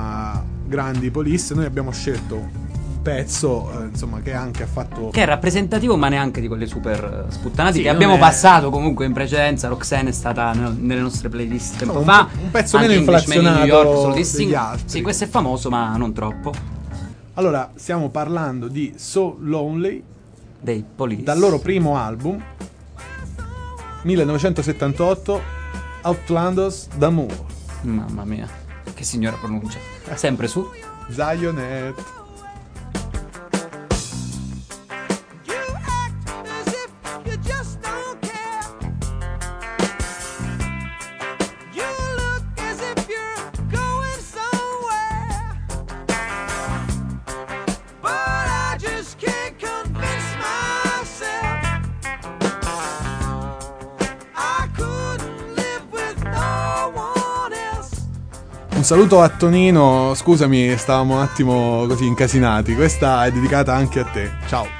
grandi Police. Noi abbiamo scelto pezzo che anche ha fatto, che è rappresentativo ma neanche di quelli super sputtanati che abbiamo è passato comunque in precedenza. Roxanne è stata nelle nostre playlist tempo fa, un pezzo meno inflazionato New York, solo degli altri. Sì, questo è famoso ma non troppo. Allora, stiamo parlando di So Lonely dei Police, dal loro primo album 1978, Outlanders d'Amour. Mamma mia, che signora pronuncia. Sempre su Zionet. Un saluto a Tonino, scusami, stavamo un attimo così incasinati. Questa è dedicata anche a te. Ciao.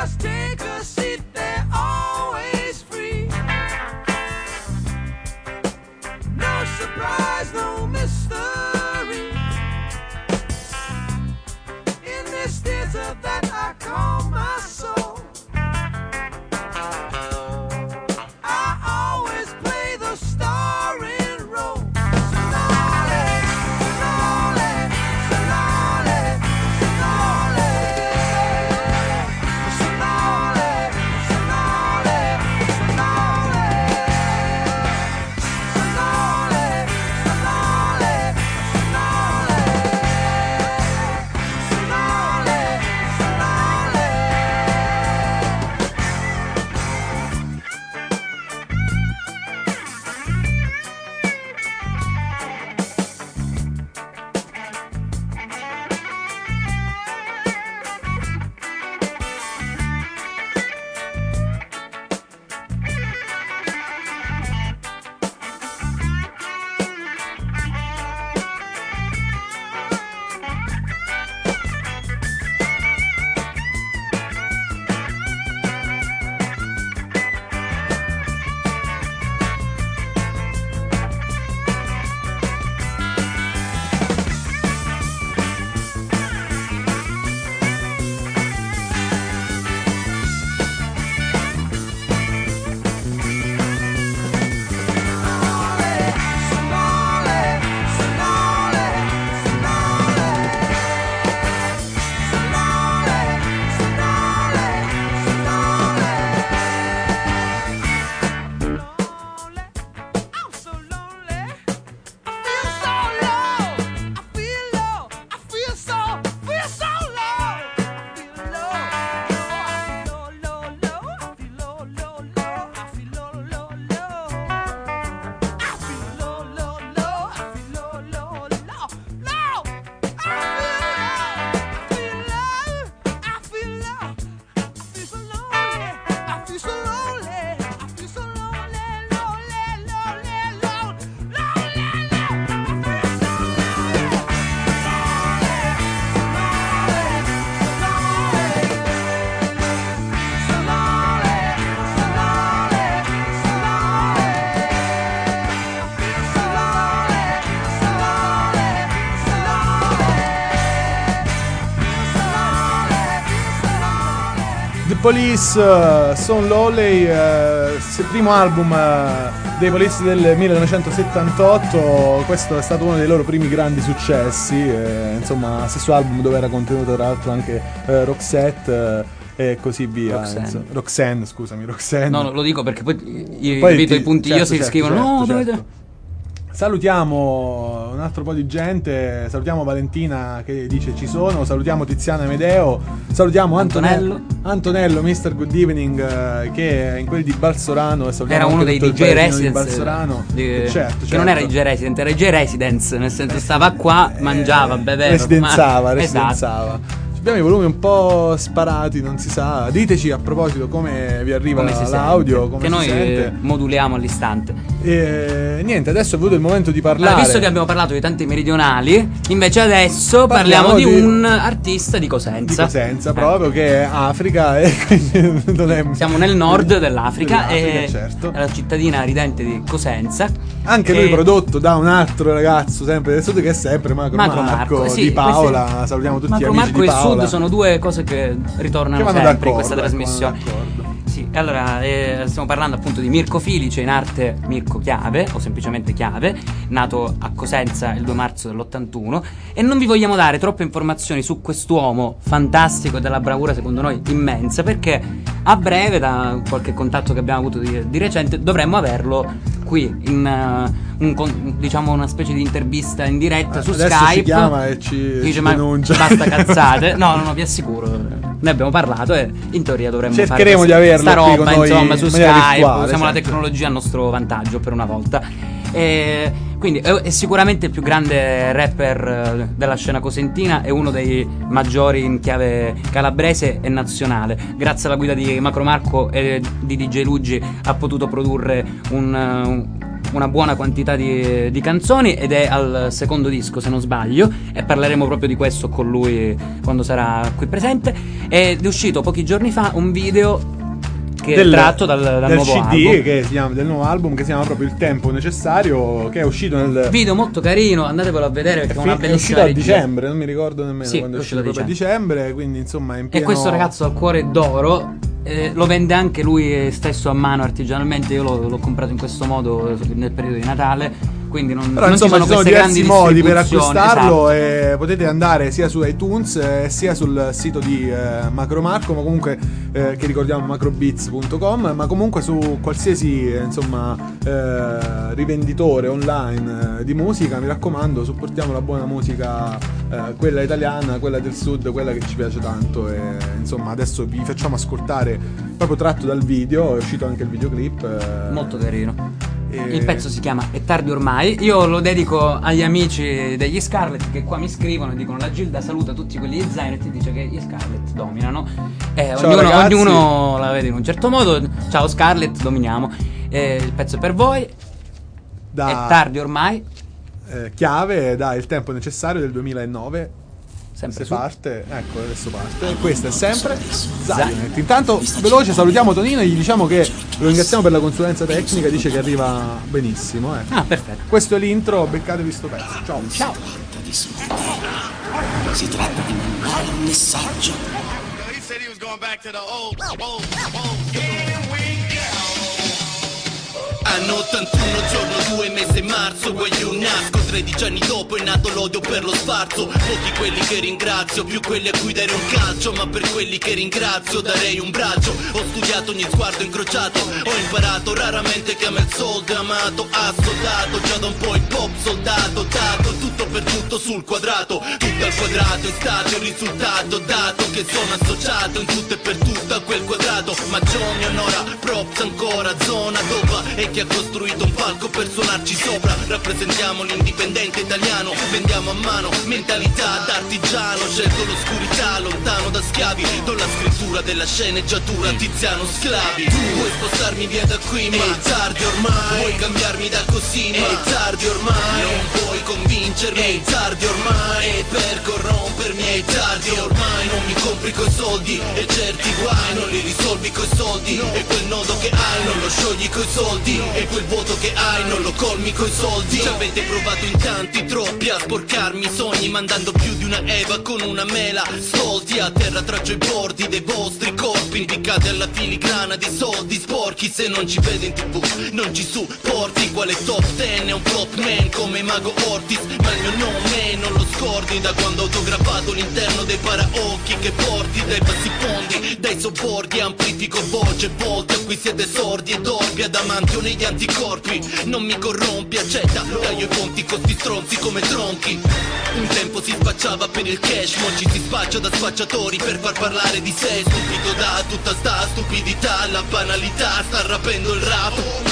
Just take a seat, they're always free. No surprise, no mystery. In this desert that I call my soul, I always play the starring role. So lonely, so lonely, so lonely, so lonely. So lonely, so lonely, so lonely. So lonely, so lonely, so lonely. So lonely, so lonely. Police, Son Lonely, primo album dei Police del 1978. Questo è stato uno dei loro primi grandi successi, insomma, stesso album dove era contenuto tra l'altro anche Roxette e così via. Roxanne, scusami, Roxanne. No, lo dico perché poi invito i punti, io si scrivono certo. Salutiamo un altro po' di gente, salutiamo Valentina che dice ci sono, salutiamo Tiziana Amedeo, salutiamo Antonello, Mr. Good Evening, che è in quelli di Balsorano, e era uno dei DJ Residence di Balsorano, certo. Che non era DJ Resident, era DJ Residence, nel senso stava qua, mangiava, beveva, residenzava. Esatto. Abbiamo i volumi un po' sparati, non si sa. Diteci a proposito come vi arriva l'audio, come che si noi sente. Moduliamo all'istante. Niente, adesso è venuto il momento di parlare. Allora, visto che abbiamo parlato di tanti meridionali, invece adesso parliamo di un artista di Cosenza. Di Cosenza, proprio, che è Africa e quindi non è... Siamo nel nord dell'Africa e certo. È la cittadina ridente di Cosenza. Anche lui prodotto da un altro ragazzo sempre del sud, che è sempre Macro Marco sì, di Paola. Salutiamo tutti gli amici Marco di Paola. Sud sono due cose che ritornano sempre in questa trasmissione. Sì, allora stiamo parlando appunto di Mirko Filice, in arte Mirko Chiave o semplicemente Chiave, nato a Cosenza il 2 marzo dell'81, e non vi vogliamo dare troppe informazioni su quest'uomo fantastico e della bravura secondo noi immensa, perché a breve, da qualche contatto che abbiamo avuto di recente, dovremmo averlo qui in diciamo una specie di intervista in diretta su adesso Skype. Ci chiama e ci denuncia. Basta cazzate. No, vi assicuro. Noi abbiamo parlato e in teoria dovremmo cercheremo fare di averlo sta roba, qui con noi insomma, su Skype. Virtuale, usiamo la tecnologia a nostro vantaggio per una volta. Quindi è sicuramente il più grande rapper della scena cosentina e uno dei maggiori in chiave calabrese e nazionale. Grazie alla guida di Macro Marco e di DJ Luigi ha potuto produrre un una buona quantità di canzoni ed è al secondo disco se non sbaglio, e parleremo proprio di questo con lui quando sarà qui presente. Ed è uscito pochi giorni fa un video che è tratto dal nuovo CD album, che si chiama, del nuovo album, che si chiama proprio Il tempo necessario, che è uscito nel video molto carino, andatevelo a vedere perché è una è uscito bellissima a regia. dicembre, non mi ricordo nemmeno Sì, quando è è uscito, uscito a proprio a dicembre, quindi insomma è in E pieno... questo ragazzo dal cuore d'oro lo vende anche lui stesso a mano artigianalmente. Io l'ho comprato in questo modo nel periodo di Natale, quindi non, Però non ci insomma sono ci sono queste grandi diversi modi per distribuzioni, acquistarlo, esatto. e potete andare sia su iTunes sia sul sito di Macro Marco, ma comunque che ricordiamo macrobeats.com, ma comunque su qualsiasi insomma rivenditore online di musica. Mi raccomando, supportiamo la buona musica, quella italiana, quella del sud, quella che ci piace tanto. E insomma adesso vi facciamo ascoltare, proprio tratto dal video, è uscito anche il videoclip, Molto carino. Il pezzo si chiama È tardi ormai. Io lo dedico agli amici degli Scarlet che qua mi scrivono e dicono: la Gilda saluta tutti quelli di Zayn e ti dice che gli Scarlet dominano. Ognuno la vede in un certo modo. Ciao Scarlet, dominiamo. Il pezzo è per voi. È tardi ormai. Chiave da Il tempo necessario del 2009. Sempre Se su. parte, ecco, adesso parte. Questo è sempre Zionet. Intanto, veloce, salutiamo Tonino e gli diciamo che lo ringraziamo per la consulenza tecnica. Dice che arriva benissimo. Ah, perfetto. Questo è l'intro, beccatevi sto pezzo. Ciao. Ciao. Si tratta di mandare un messaggio. He said he was going back to the old. Anno 81, giorno 2, mese marzo, where you nasco. 13 anni dopo è nato l'odio per lo sfarzo. Pochi quelli che ringrazio, più quelli a cui dare un calcio. Ma per quelli che ringrazio darei un braccio. Ho studiato ogni sguardo incrociato. Ho imparato raramente che ama il soldo, amato, assoldato. Già da un po' hip hop soldato, dato tutto per tutto sul quadrato. Tutto al quadrato è stato il risultato, dato che sono associato in tutto e per tutto a quel quadrato. Ma Johnny onora, props ancora, zona dopa. E chi ha costruito un palco per suonarci sopra. Rappresentiamo l'indipendente italiano, vendiamo a mano mentalità d'artigiano. Scelgo l'oscurità, lontano da schiavi. Do la scrittura della sceneggiatura, Tiziano sclavi. Tu vuoi spostarmi via da qui, ma è tardi ormai. Vuoi cambiarmi da così, ma è tardi ormai. Non puoi convincermi, è tardi ormai. E per corrompermi è tardi ormai. Non mi compri coi soldi e certi guai non li risolvi coi soldi. E quel nodo che hai non lo sciogli coi soldi. E quel vuoto che hai non lo colmi coi soldi. Ci avete provato in tanti, troppi a sporcarmi i sogni, mandando più di una Eva con una mela. Stolti a terra traccio i bordi dei vostri corpi, impiccati alla filigrana di soldi sporchi. Se non ci vedi in tv non ci supporti. Quale top 10 è un top man come Mago Ortiz. Ma il mio nome non lo scordi, da quando ho autografato l'interno dei paraocchi che porti. Dai bassi fondi, dai sobborghi, amplifico voce, volte a cui siete sordi ed orbi. Adamantio negli anticorpi, non mi corrompi, accetta. Taglio i ponti con sti stronzi come tronchi. Un tempo si spacciava per il cash, mo ci si spaccia da spacciatori per far parlare di sé. Stupido da tutta sta stupidità, la banalità sta rapendo il rap.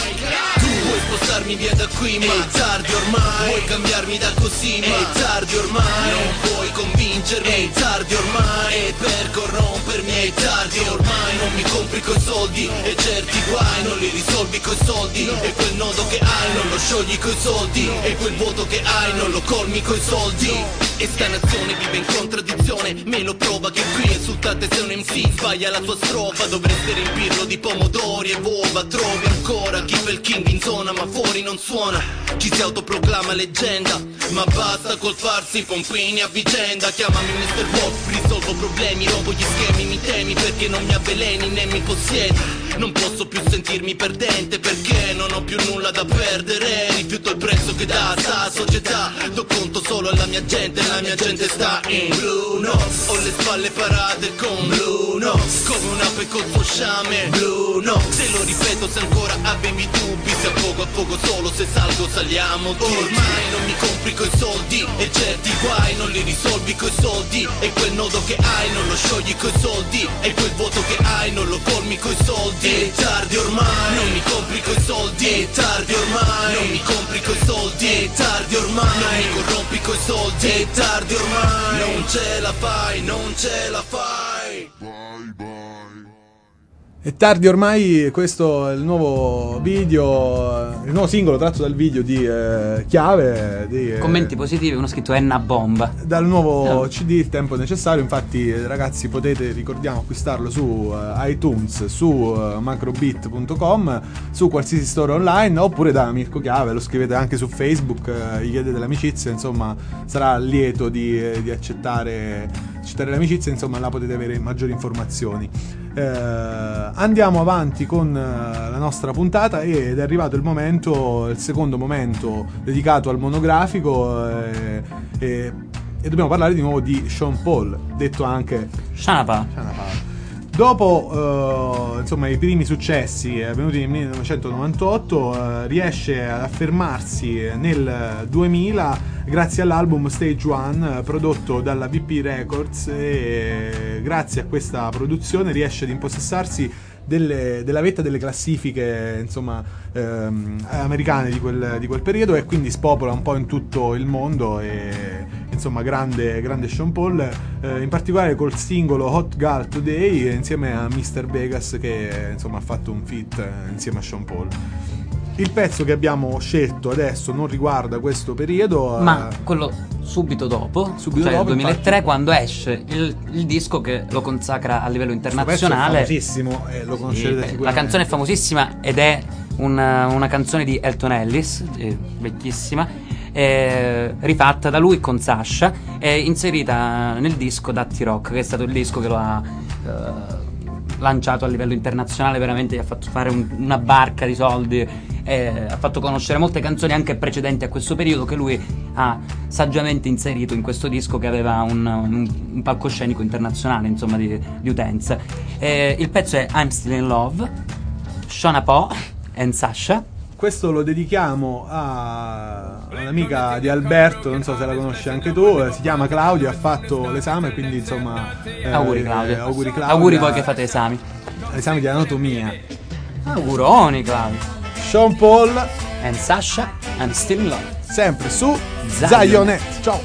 Tu vuoi spostarmi via da qui, ma è tardi ormai. Vuoi cambiarmi da così, ma è tardi ormai. Non puoi convincermi, è tardi ormai. E per corrompermi è tardi ormai. Non mi compri coi soldi e certi guai non li risolvi coi soldi. E quel nodo che hai non lo sciogli coi soldi. E quel vuoto che hai non lo colmi coi soldi. E sta nazione vive in contraddizione, me lo prova che qui insultate se un MC sbaglia la tua strofa. Dovreste riempirlo di pomodori e uova. Trovi ancora chi fa il king in zona ma fuori non suona. Ci si autoproclama leggenda, ma basta col farsi pompini a vicenda. Chiamami Mr. Wolf, risolvo problemi, rompo gli schemi, mi temi perché non mi avveleni né mi possiedi. Non posso più sentirmi perdente perché non ho più nulla da perdere. Rifiuto il prezzo che dà sta società. Do conto solo alla mia gente, la mia gente sta in Blue Notes. Ho le spalle parate con Blue Notes, come un'ape col suo sciame Blue Notes. Se lo ripeto se ancora avevi dubbi, se a poco solo se salgo saliamo tutti. Ormai non mi compri coi soldi e certi guai non li risolvi coi soldi. E quel nodo che hai non lo sciogli coi soldi. E quel vuoto che hai non lo colmi coi soldi. È tardi ormai, non mi compri coi soldi. È tardi ormai, non mi compri coi soldi. È tardi ormai, non mi corrompi coi soldi. È tardi ormai, non ce la fai, non ce la fai. È tardi ormai, questo è il nuovo video, il nuovo singolo tratto dal video di Chiave. Commenti positivi, uno scritto Enna Bomba. Dal nuovo CD Il tempo necessario, infatti ragazzi potete, ricordiamo, acquistarlo su iTunes, su macrobeat.com, su qualsiasi store online, oppure da Mirko Chiave, lo scrivete anche su Facebook, gli chiedete l'amicizia, insomma sarà lieto di accettare l'amicizia, insomma là potete avere maggiori informazioni. Andiamo avanti con la nostra puntata ed è arrivato il secondo momento dedicato al monografico e dobbiamo parlare di nuovo di Sean Paul, detto anche Shana Pa. Dopo insomma i primi successi avvenuti nel 1998 riesce ad affermarsi nel 2000 grazie all'album Stage One prodotto dalla VP Records, e grazie a questa produzione riesce ad impossessarsi della vetta delle classifiche, insomma, americane di quel periodo, e quindi spopola un po' in tutto il mondo. E insomma grande Sean Paul, in particolare col singolo Hot Girl Today insieme a Mr. Vegas, che insomma ha fatto un feat insieme a Sean Paul. Il pezzo che abbiamo scelto adesso non riguarda questo periodo, ma quello subito dopo, nel 2003, infatti, quando esce il disco che lo consacra a livello internazionale. È famosissimo, lo conoscete sicuramente. La canzone è famosissima ed è una canzone di Elton Ellis, vecchissima, rifatta da lui con Sasha, e inserita nel disco Datti Rock, che è stato il disco che lo ha lanciato a livello internazionale, veramente gli ha fatto fare una barca di soldi. Ha fatto conoscere molte canzoni anche precedenti a questo periodo, che lui ha saggiamente inserito in questo disco, che aveva un palcoscenico internazionale, insomma, di utenza. Il pezzo è I'm Still in Love, Shana Pa and Sasha. Questo lo dedichiamo all'amica di Alberto, non so se la conosci anche tu, si chiama Claudia, ha fatto l'esame, quindi insomma auguri Claudia. Auguri voi che fate esami di anatomia. Auguroni Claudia. Sean Paul and Sasha, I'm Still in Love, sempre su Zionet. Ciao.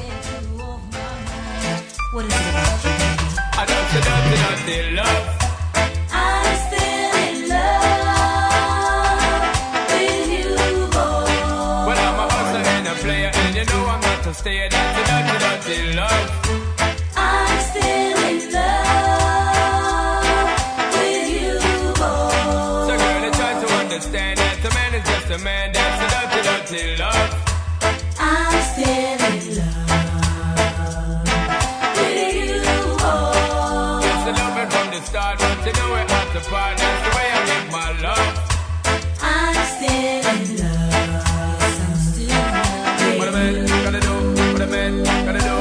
What is it about you? I don't love. I'm still in love with you, boy. Well, I'm a hustler and a player, and you know I'm not to stay. Dirty love. I'm still in love with you, boy. So girl, I try to understand that a man is just a man. That's a dirty love. I'm still in love with you, boy. It's the loving from the start, but you know we're at the part. That's the way I make my love. I'm still in love. Yes, I'm still in love. What a man gotta do, what a man gotta do.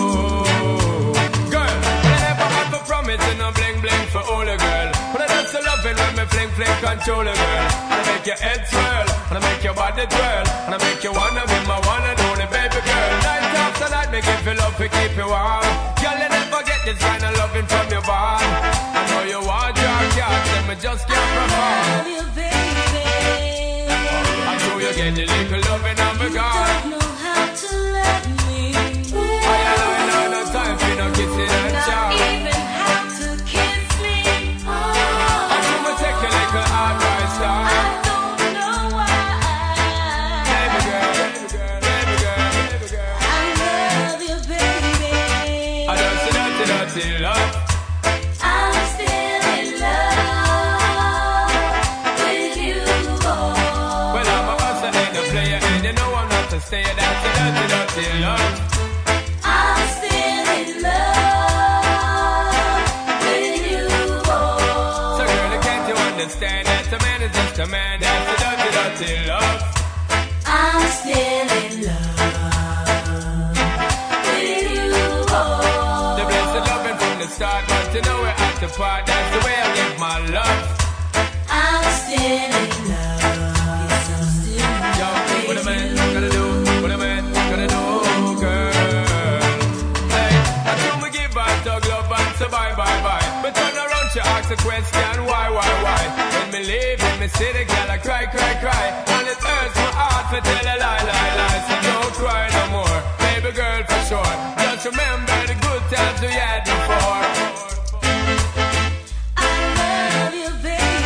Girl, I never have a promise and no bling bling for all a girl. But I just love it when me fling fling control a girl. And I make your head swirl, and I make your body twirl, and I make you wanna be my one and only baby girl. Night after night, me give you love to keep you warm. Girl, you never get this kind of loving from your bond. I know you want your cat, and me just can't perform. Love you, baby. Until you get the little loving of a God. Don't know how to let me. I know no time for no kissing and Not chow. even how to kiss me. I do me take you like a hard boy star. I don't know why. Baby girl, baby girl, baby girl, baby girl. I love you, baby. I don't see dirty love. I'm still in love with you, boy. Well, I'm a hustler and a player, and you know I'm not to stay. That's a dirty love. I'm still in love with you, boy. So girl, can't you understand that a man is just a man? That's a dirty love. I'm still in love with you, boy. The blessed loving from the start, but you know we're at the part. That's the way I give my love. I'm still in love. Yes, I'm still in Yo, love what a with man you. gotta do, what a man gotta do, girl. Hey, I do me give back dog love and say bye, bye, bye. But turn around, she ask a question, why? When me leave, when me see the girl, I cry. And it hurts my heart to tell a lie. So don't cry no more, baby girl, for sure. Just remember the good times we had before. I love you, baby.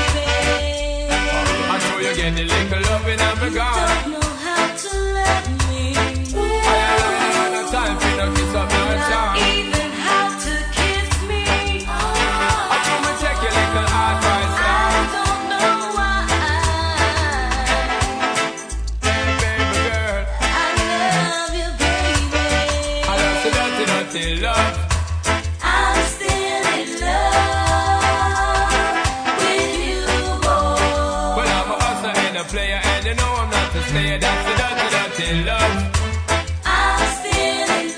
get the little loving I'm You gone. don't know how to let me I no time for no kiss up no not charm. even how to kiss me. I do me take your little advice I now. don't know why. Baby girl, I love you, baby. I love the dirty, dirty love. I'm still in love with you, boy. Well, I'm a hustler and a player, and you know I'm not a slayer. That's the dirty, dirty love. I'm still in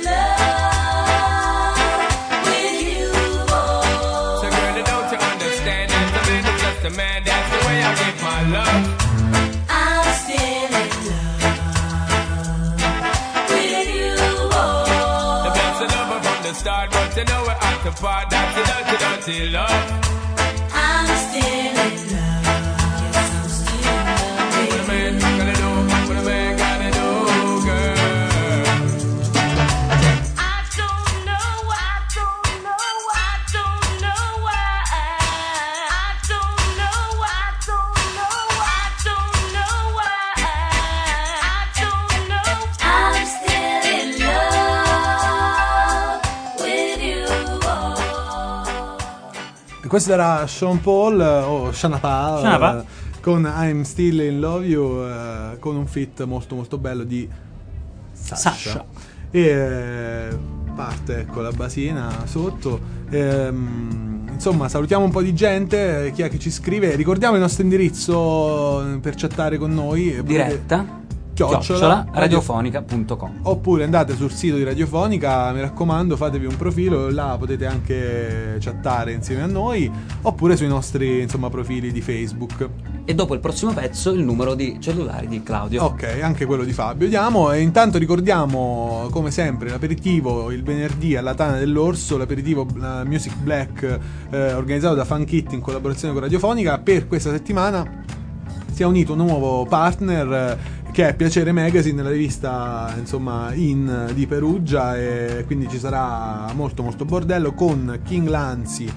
love with you, So boy. girl, don't you understand that the man is just a man? That's the way I give my love. I'm still in love with you, boy. The best of lover from the start, but you know we're at the part. That's the dirty, dirty love. I'm still in love. Yes, I'm still in love What a with man you. gotta do, what a man gotta do, girl. I don't know why. I don't know why. I don't know why. I don't know why. I don't know why. I don't know why. I don't know. I'm still in love with you, boy. Questo era Sean Paul o Shana Paul Shana Paul. con I'm Still in Love You, con un feat molto molto bello di Sasha. E parte ecco la basina sotto. Insomma, salutiamo un po' di gente, chi è che ci scrive. Ricordiamo il nostro indirizzo per chattare con noi. Diretta Chiocciola radiofonica.com. Oppure andate sul sito di Radiofonica, mi raccomando, fatevi un profilo, là potete anche chattare insieme a noi, oppure sui nostri insomma profili di Facebook. E dopo il prossimo pezzo il numero di cellulari di Claudio. Ok, anche quello di Fabio. Diamo, e intanto ricordiamo come sempre l'aperitivo il venerdì alla Tana dell'Orso, l'aperitivo Music Black organizzato da Fun Kit in collaborazione con Radiofonica. Per questa settimana si è unito un nuovo partner che è Piacere Magazine, la rivista insomma di Perugia, e quindi ci sarà molto molto bordello con King Lanzi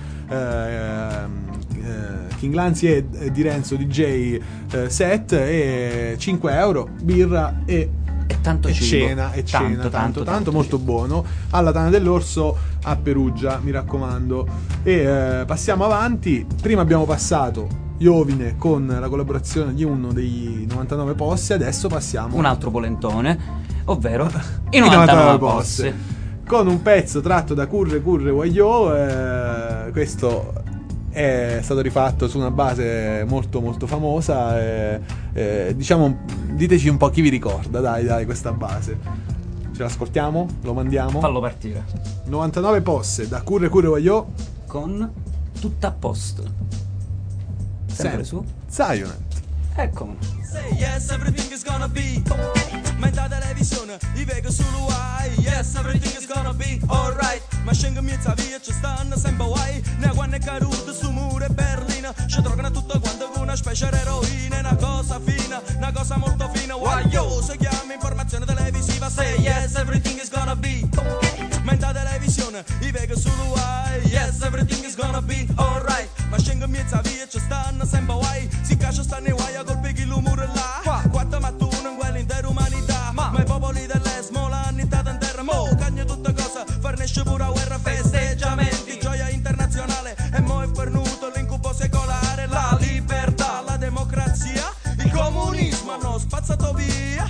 e Di Renzo DJ set, e 5 euro, birra e tanto e cibo. cena, tanto molto buono alla Tana dell'Orso a Perugia, mi raccomando. E passiamo avanti. Prima abbiamo passato Iovine con la collaborazione di uno dei 99 Posse, adesso passiamo Un altro polentone, ovvero i 99 Posse. con un pezzo tratto da Curre Wayo. Questo è stato rifatto su una base molto molto famosa, diciamo, diteci un po' chi vi ricorda, dai questa base. Ce l'ascoltiamo? Lo mandiamo? Fallo partire 99 Posse da Curre Wayo con Tutto a posto. Sempre su Zionet. Ecco. Say yes, everything is gonna be. Mentre televisione, i vedo solo ai. Yes, everything is gonna be alright. Ma scengo miezza via, ci stanno sempre guai. Ne quando è caduto su muro e Berlino. Ci drogano tutto quanto con una specie di eroina. Una cosa fina, una cosa molto fina. Why yo, se chiama informazione televisiva. Say yes, everything is gonna be. Mentre televisione, i vedo solo ai. Yes, everything is gonna be alright. Ma scengo miezza via, ci stanno sempre guai. Si caccia stanno i guai a colpi chi l'umore là. Quattro mattuno in quell'intera umanità. Ma i popoli dell'Esmo l'hanno intata in terra. Mo cagno tutte cose, fornisce pure guerra, festeggiamenti, gioia internazionale. E mo è fornuto l'incubo secolare. La libertà, la democrazia, il comunismo hanno spazzato via.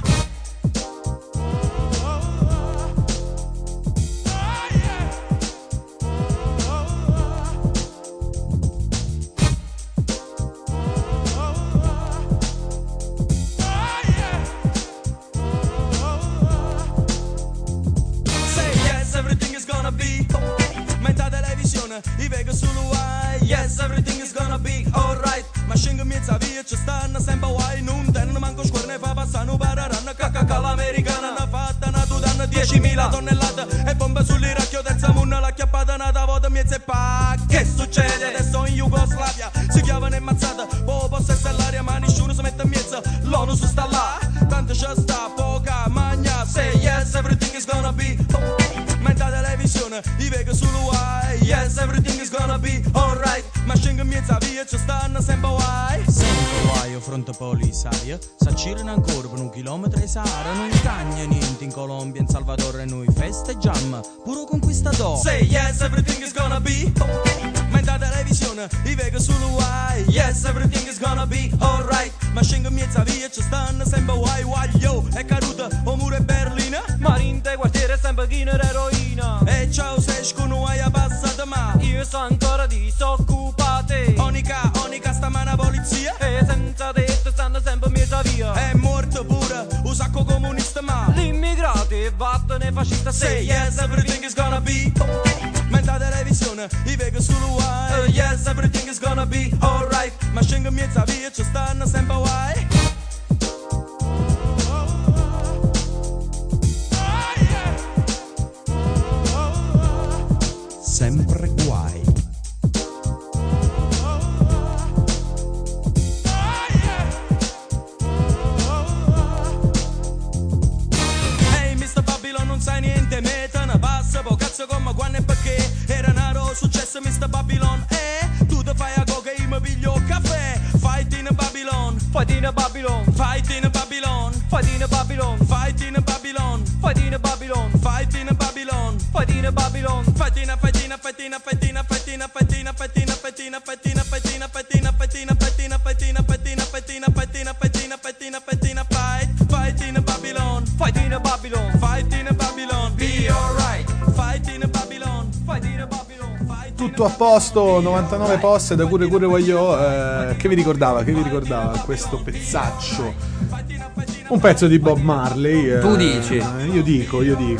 I vedo solo ai. Yes, everything is gonna be alright. Ma scengo miezza via, ci stanno sempre guai. Non tengono manco scuorne, fa passano pararanno. Cacca l'americana, n'ha fatta una tutanna 10.000 tonnellate. E bomba sull'Iraq, terza munna, la chiappata nata volta miezza e pa. Che succede? Adesso in Jugoslavia si chiamano ammazzata. Poi posso essere l'aria, ma nessuno si mette in mezzo. L'ONU si sta là, tanto c'è sta poca magna. Say yes, everything is gonna be. Mentre televisione, i vedo solo ai. Yes, everything is gonna be alright. Ma scengo miezza via, ci stanno sempre guai. Sempre guai, fronte polisaria. S'accirano ancora per un chilometro e Sahara. Non cagna niente in Colombia, in Salvador, noi festeggiamo puro conquistador. Say yes, everything is gonna be okay. Ma in televisione i vega solo why. Yes, everything is gonna be alright. Ma scengo in mezza via ci stanno sempre why. Yo, è caduta o muro è Berlina. Ma in te quartiere sempre chi ne eroina. E ciao se escono ai abbassate ma io so ancora disoccupate. Onica stamana polizia. E senza detto stanno sempre in mezza via. È morto pure un sacco comunista ma l'immigrati vattene fascista. Say yes, everything is gonna be okay. Ma in televisione i vega solo why. Yes, everything is gonna be alright. Ma scengo in mezza via ci stanno sempre why. Sempre guai. Ehi, Mr. Babylon, non sai niente, metana, passa, po' cazzo come quando e perché. Era naro successo, Mr. Babylon, tu te fai a go che io mi piglio caffè. Fight in Babylon, fight in Babylon, fight in Babylon, fight in Babylon, fight in Babylon, fight in Babylon, fight in Babylon, fight in Babylon, fight in fightina, fightina, fightina, fightina, fightina, fightina, fightina, fightina, fightina, fightina, fightina, fightina, fightina, fightina, fightina, fightina, fightina, fightina, fightina, fight, fight in Babylon, fight in Babylon, fight in Babylon, be alright, fight in Babylon, fight in Babylon, fight. Tutto a posto, 99 posse da Cure voglio. Che vi ricordava questo pezzaccio? Un pezzo di Bob Marley. Tu dici? Io dico.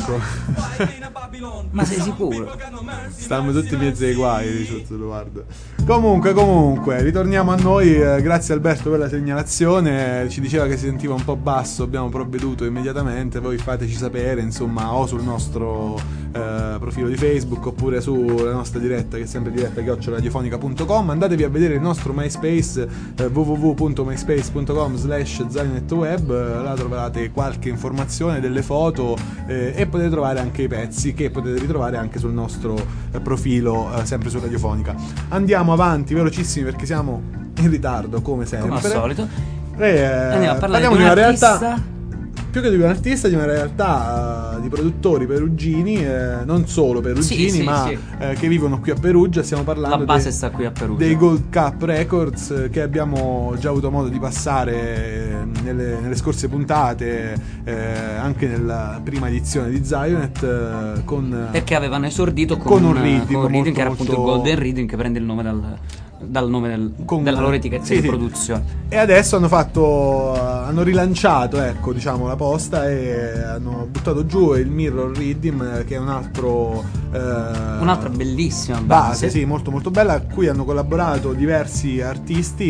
Ma sei sicuro? Stanno tutti in mezzo ai guai, guarda. Comunque, ritorniamo a noi. Grazie Alberto per la segnalazione. Ci diceva che si sentiva un po' basso, abbiamo provveduto immediatamente. Voi fateci sapere, insomma, o sul nostro profilo di Facebook oppure sulla nostra diretta, che è sempre diretta@radiofonica.com. Andatevi a vedere il nostro MySpace, www.myspace.com/ZionetWeb. Là troverete qualche informazione, delle foto e potete trovare anche i pezzi che potete ritrovare anche sul nostro profilo, sempre su Radiofonica. Andiamo avanti velocissimi perché siamo in ritardo come sempre, come al solito. Andiamo a parlare di una artista. realtà, più che di un artista, di una realtà di produttori perugini, non solo perugini, ma che vivono qui a Perugia. Stiamo parlando, la base sta qui a Perugia, dei Gold Cup Records, che abbiamo già avuto modo di passare nelle scorse puntate, anche nella prima edizione di Zionet, perché avevano esordito con un reading che era appunto il Golden Reading, che prende il nome dal nome della loro etichetta di produzione. E adesso hanno rilanciato, ecco, diciamo, la posta e hanno buttato giù il Mirror Rhythm, che è un'altra bellissima base, sì, molto molto bella, a cui hanno collaborato diversi artisti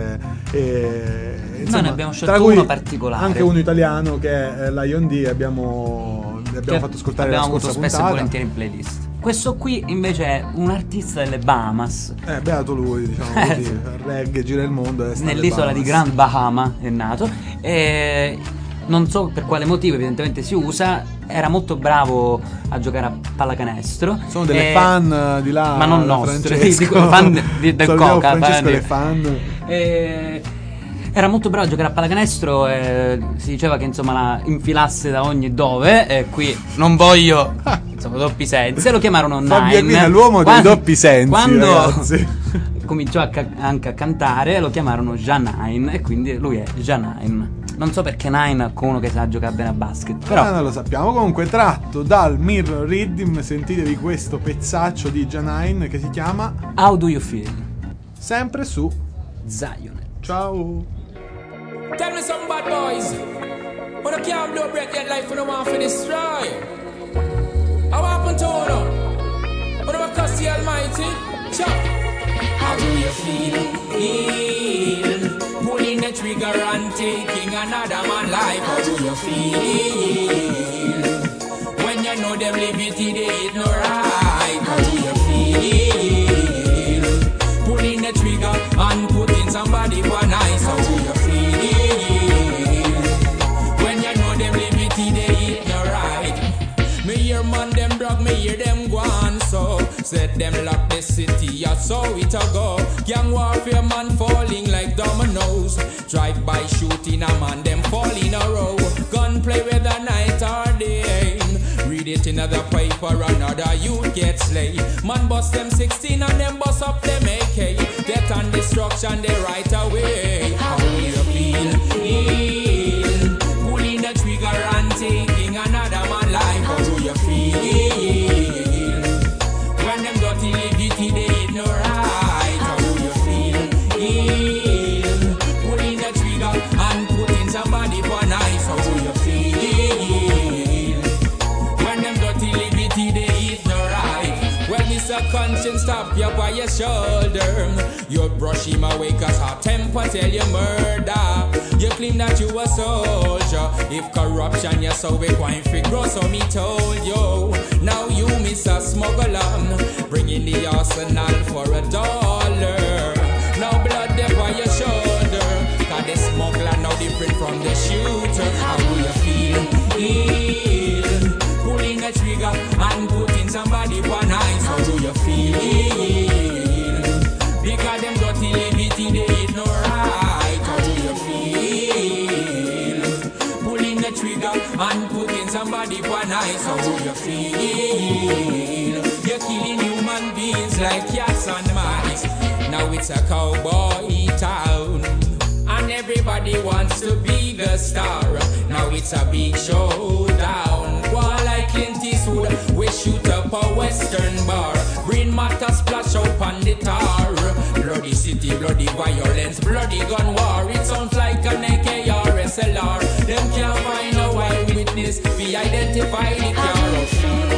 noi ne abbiamo scelto uno particolare, anche uno italiano che è Lion D. Abbiamo fatto ascoltare la scorsa puntata, spesso e volentieri in playlist. Questo qui invece è un artista delle Bahamas. Beato lui, diciamo così. Reggae, gira il mondo. Nell'isola di Grand Bahama è nato. E non so per quale motivo, evidentemente si usa. Era molto bravo a giocare a pallacanestro. Sono delle fan di là, ma non nostre, fan del Coca. Le fan. Era molto bravo a giocare a pallacanestro, si diceva che insomma la infilasse da ogni dove, e qui non voglio insomma doppi sensi, lo chiamarono Nine. È l'uomo dei doppi sensi, quando ragazzi. Cominciò anche a cantare, lo chiamarono Janine, e quindi lui è Janine. Non so perché Nine con uno che sa giocare bene a basket, però non lo sappiamo. Comunque, tratto dal Mirror Rhythm, sentitevi questo pezzaccio di Janine che si chiama How Do You Feel, sempre su Zion. Ciao. Tell me some bad boys, when I can't blow break yet life when I want to destroy. How happen to you? When I cuss the Almighty, chop. How do you feel? Pulling the trigger and taking another man's life. How do you feel? When you know them liberty they ain't no right. How do you feel? Pulling the trigger and putting somebody on ice. How do you feel? When you know them liberty they ain't no right. Me hear man them drug, me hear them go on so. Said them lock the city, I saw it a go. Gang warfare man falling like dominoes. Drive-by shooting a man, them fall in a row. Gunplay whether night or day. Read it in another paper, another youth get slain. Man bust them 16 and them bust up them AK. Death and destruction they right away. How do you feel? Pulling the trigger and taking another man life. How do you feel? When them dirty liberty they hit no right. How do you feel? Pulling the trigger and putting somebody for nice. How do you feel? When them dirty liberty they hit no right. When Mr. Conscience stop you by your shoulder, you brush him away cause hot temper tell you murder. You claim that you a soldier. If corruption you so we going fi grow, so me told you. Now you miss a smuggler, bringing the arsenal for $1. Now blood there by your shoulder, cause the smuggler now different from the shooter. How do you feel? Pulling the trigger and putting somebody on ice. How do you feel? Because them dirty liberty they hit no right. How do you feel? Pulling the trigger and putting somebody on ice. How do you feel? You're killing human beings like cats and mice. Now it's a cowboy town and everybody wants to be the star. Now it's a big showdown. War like Clint Eastwood, we shoot up a western bar. Brain matter splash up on the tar. Bloody city, bloody violence, bloody gun war. It sounds like an AK or SLR. Them can't find no eyewitness, we identify the car.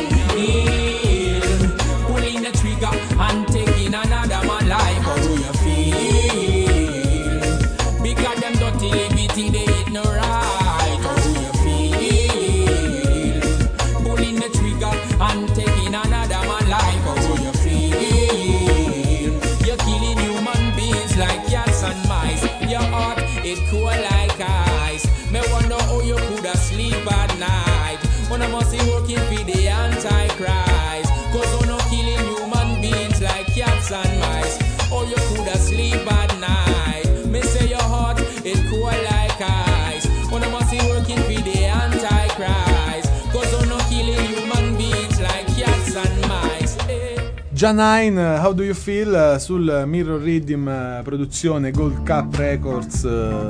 Pulling the trigger and taking another man life. How do you feel? Because them dirty liberty they hit no right. How do you feel? Pulling the trigger and taking another man life. How do you feel? You're killing human beings like cats and mice. Your heart it cool like ice. Me wonder how you coulda sleep at night. When I must be working for the Antichrist. Cause you're not killing human beings like cats and mice. Or you coulda sleep at night. Me say your heart it cool like ice. When I must be working for the Antichrist. Cause you're not killing human beings like cats and mice. Janine, How Do You Feel, sul Mirror Rhythm, produzione Gold Cup Records,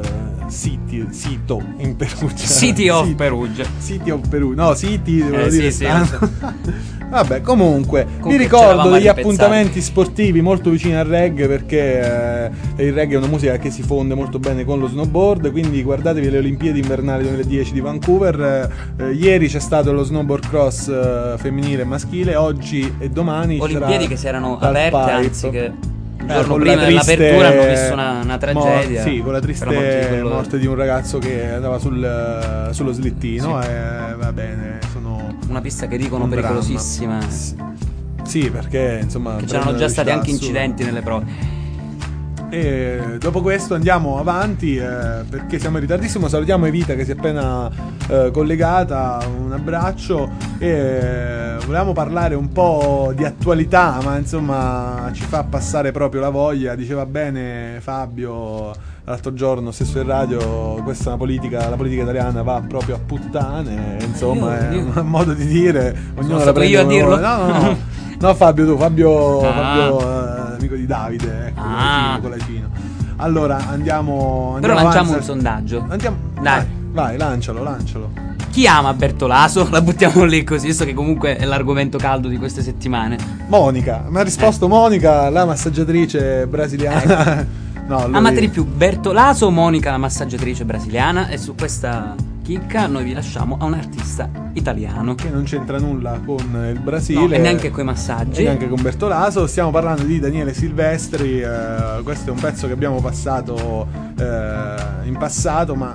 sito in Perugia. City of Perugia. City of Perugia. No, City devo dire sì, Vabbè, comunque vi ce ricordo l'avamo degli ripensati. appuntamenti sportivi molto vicini al reggae, perché il reggae è una musica che si fonde molto bene con lo snowboard, quindi guardatevi le Olimpiadi invernali 2010 di Vancouver. Ieri c'è stato lo snowboard cross femminile e maschile, oggi e domani Olimpiadi che si erano dal aperte, pipe. anzi che il giorno con prima la triste dell'apertura hanno visto una tragedia. sì, con la triste morte di un ragazzo che andava sullo slittino, e va bene, sono una pista che dicono un pericolosissima. Sì, perché insomma Che c'erano già stati anche incidenti nelle prove. E dopo questo andiamo avanti, perché siamo in ritardissimo. Salutiamo Evita che si è appena collegata, un abbraccio, e volevamo parlare un po' di attualità, ma insomma ci fa passare proprio la voglia. Diceva bene Fabio l'altro giorno stesso in radio, questa è una politica, la politica italiana va proprio a puttane, insomma è un modo di dire, ognuno la prende io a dirlo? No, Fabio, Fabio amico di Davide, ecco, colacino. Allora andiamo Però lanciamo avanti. un sondaggio. Dai. Vai, lancialo. Chi ama Bertolaso? La buttiamo lì così, visto che comunque è l'argomento caldo di queste settimane. Monica, mi ha risposto Monica, la massaggiatrice brasiliana. No, Amate di più Bertolaso o Monica, la massaggiatrice brasiliana? E su questa chicca noi vi lasciamo a un artista italiano che non c'entra nulla con il Brasile, no, e neanche coi massaggi, e neanche con Bertolaso. Stiamo parlando di Daniele Silvestri. Questo è un pezzo che abbiamo passato in passato, ma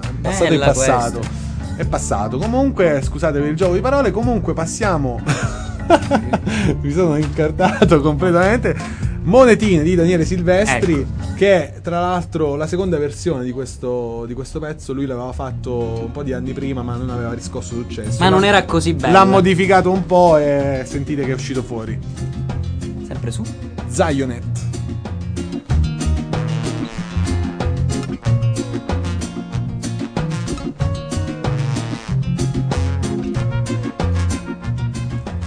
è passato. Comunque, scusatevi il gioco di parole. Comunque passiamo mi sono incartato completamente. Monetine di Daniele Silvestri, ecco, che è tra l'altro la seconda versione di questo pezzo. Lui l'aveva fatto un po' di anni prima, ma non aveva riscosso successo. Ma non era così bello. L'ha modificato un po' e sentite che è uscito fuori. Sempre su Zionet.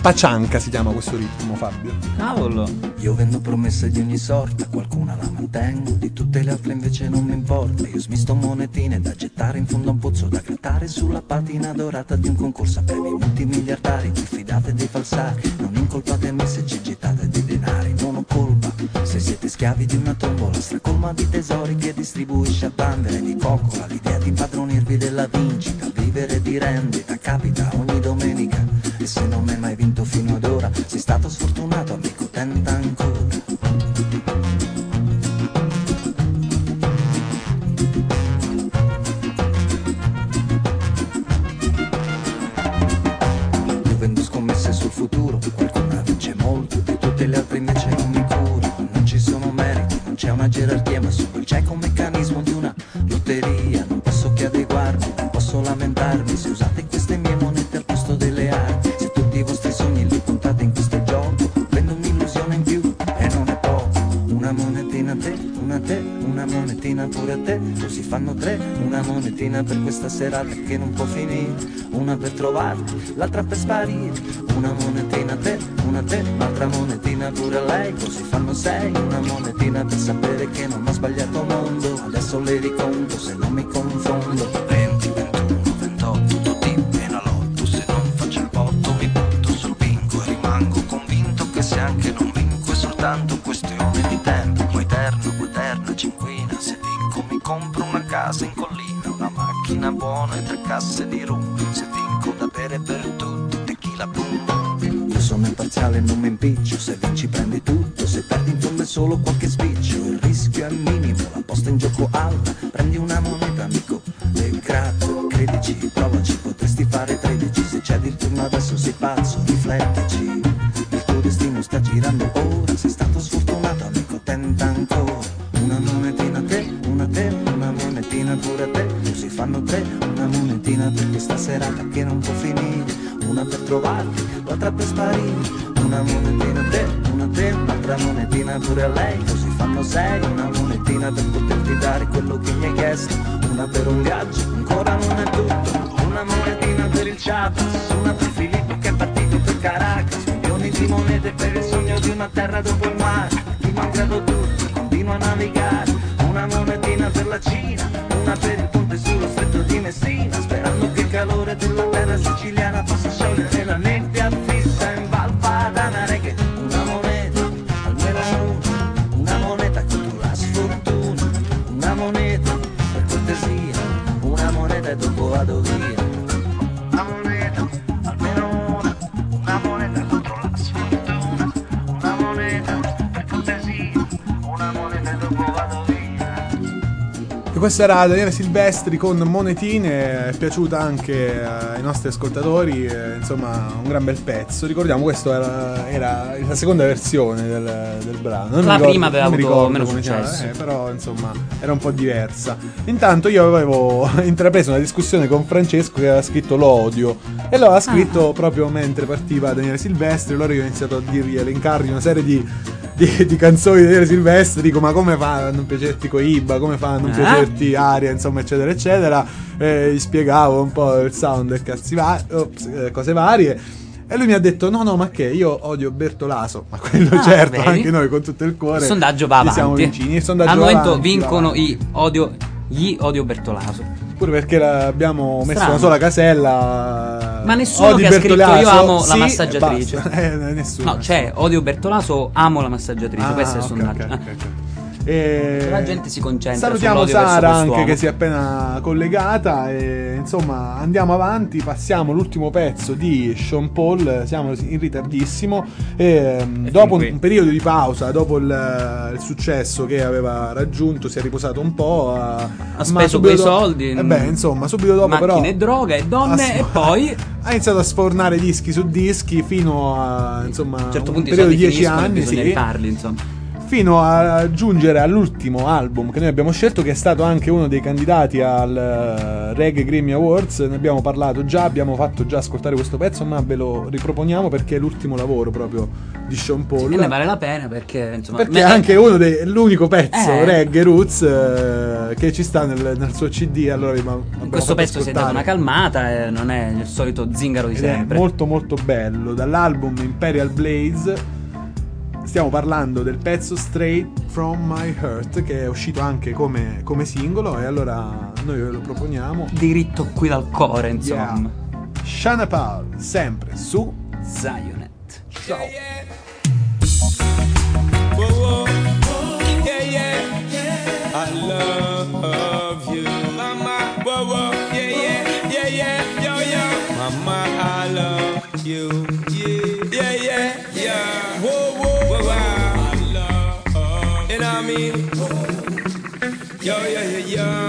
Pacianca si chiama questo ritmo, Fabio. Cavolo. Io vendo promesse di ogni sorta, qualcuna la mantengo, di tutte le altre invece non mi importa. Io smisto monetine da gettare in fondo a un pozzo, da grattare sulla patina dorata di un concorso a premi multimiliardari. Diffidate dei falsari, non incolpate me se ci gettate dei denari. Non ho colpa se siete schiavi di una tombola stracolma di tesori che distribuisce a bandere di coccola. L'idea di impadronirvi della vincita, vivere di rendita, capita ogni domenica. E se non hai mai vinto fino ad ora, sei stato sfortunato amico, tenta ancora. Io vendo scommesse sul futuro, qualcuna vince molto, di tutte le altre invece non mi curo. Non ci sono meriti, non c'è una gerarchia, ma solo il cieco meccanismo di una lotteria. Non posso che adeguarmi, non posso lamentarmi se usate queste mie monete al posto delle armi. Se tutti i vostri sogni li puntate in questo gioco, vendo un'illusione in più e non è poco. Una monetina a te, una a te, una monetina pure a te, così fanno tre. Una monetina per questa serata che non può finire, una per trovarti, l'altra per sparire. Una monetina a te, una a te, un'altra monetina pure a lei, così fanno sei. Una monetina per sapere che non ho sbagliato mondo, adesso le riconto se non mi confondo. 20, 21, 28, tutti piena lotto, se non faccio il botto mi butto sul bingo e rimango convinto che se anche non vinco è soltanto questione di tempo. Eterno, eterna cinquina, se vinco mi compro una casa in collina, una macchina buona e 3 casse di rum. Se vinco da bere per tutti, tequila boom. Io sono imparziale e non mi impiccio, se vinci prendi tutto, se perdi in fondo è solo qualche spiccio. Il rischio è minimo, la posta in gioco alta, prendi una moneta amico e gratta. Credici, provaci, potresti fare 13, se cedi il turno adesso sei pazzo, riflettici. Il tuo destino sta girando ora, sei stato sfortunato amico, tenta ancora. Una monetina a te, una a te, una monetina pure a te, così fanno tre. Una monetina per questa serata che non può finire, una per trovarti, l'altra per sparire. Una monetina a te, una a te, un'altra monetina pure a lei, così fanno sei. Una monetina per poterti dare quello che mi hai chiesto, una per un viaggio, ancora non è tutto. Una monetina per il Chiapas, una per Filippo che è partito per Caracas. Milioni di monete per il sogno di una terra dopo il mare, chi malgrado tutto continua a navigare. Una monetina per la Cina, una per il ponte sullo stretto di Messina, sperando che il calore della terra siciliana possa sciogliere la nebbia fissa in Val Padana. Reggae, una moneta, almeno una moneta contro la sfortuna. Una moneta, per cortesia, una moneta e dopo vado via. Una moneta, almeno una moneta contro la sfortuna. Una moneta, per cortesia, una moneta e dopo vado via. E questa era Daniele Silvestri con Monetine, è piaciuta anche ai nostri ascoltatori, insomma un gran bel pezzo. Ricordiamo, questo era la seconda versione del brano. La prima aveva avuto meno successo, però insomma era un po' diversa. Intanto io avevo intrapreso una discussione con Francesco che aveva scritto Lo odio, e lo aveva scritto proprio mentre partiva Daniele Silvestri. Allora io ho iniziato a elencargli una serie di canzoni di Daniele Silvestri, dico ma come fa a non piacerti Coiba, come fa a non piacerti Aria, insomma eccetera eccetera, gli spiegavo un po' il sound e cose varie, e lui mi ha detto no ma che io odio Bertolaso, ma quello certo, vedi? Anche noi con tutto il cuore. Il sondaggio va avanti, siamo vicini. Al momento vincono gli odio Bertolaso. Pure perché abbiamo messo Strano. una sola casella. Ma nessuno Odi che ha scritto Bertolaso, io amo sì, la massaggiatrice. e basta. Nessuno. No, c'è odio Bertolaso, amo la massaggiatrice. Questo è il sondaggio. Ok. E La gente si concentra salutiamo sull'odio verso Sara anche, quest'uomo. che si è appena collegata, e insomma andiamo avanti, passiamo l'ultimo pezzo di Sean Paul, siamo in ritardissimo, e dopo un periodo di pausa, dopo il successo che aveva raggiunto, si è riposato un po', ha speso quei soldi, insomma subito dopo macchine, però droga e donne, e poi ha iniziato a sfornare dischi su dischi fino a insomma a un certo un punto i periodo di soldi 10 finiscono e anni, bisogna sì. rifarli, insomma. fino a giungere all'ultimo album che noi abbiamo scelto, che è stato anche uno dei candidati al Reggae Grammy Awards. Ne abbiamo parlato già, abbiamo fatto già ascoltare questo pezzo, ma ve lo riproponiamo perché è l'ultimo lavoro proprio di Sean Paul. E ne vale la pena perché insomma Perché è anche l'unico pezzo reggae roots che ci sta nel suo CD. Allora in questo pezzo si è data una calmata e non è il solito zingaro di ed sempre. è molto molto bello. Dall'album Imperial Blaze stiamo parlando del pezzo Straight From My Heart, che è uscito anche come singolo, e allora noi ve lo proponiamo diritto qui dal cuore, insomma. Yeah. Shana Paul, sempre su Zionet. Ciao. Whoa, whoa. Yeah, yeah. I love you, mama. Whoa, whoa. Yeah, yeah, yeah, yeah. Yo, yo. Mama, I love you. Yeah, yeah, yeah. Whoa, whoa, whoa. I love. You know what I mean? Yo, yo, yo,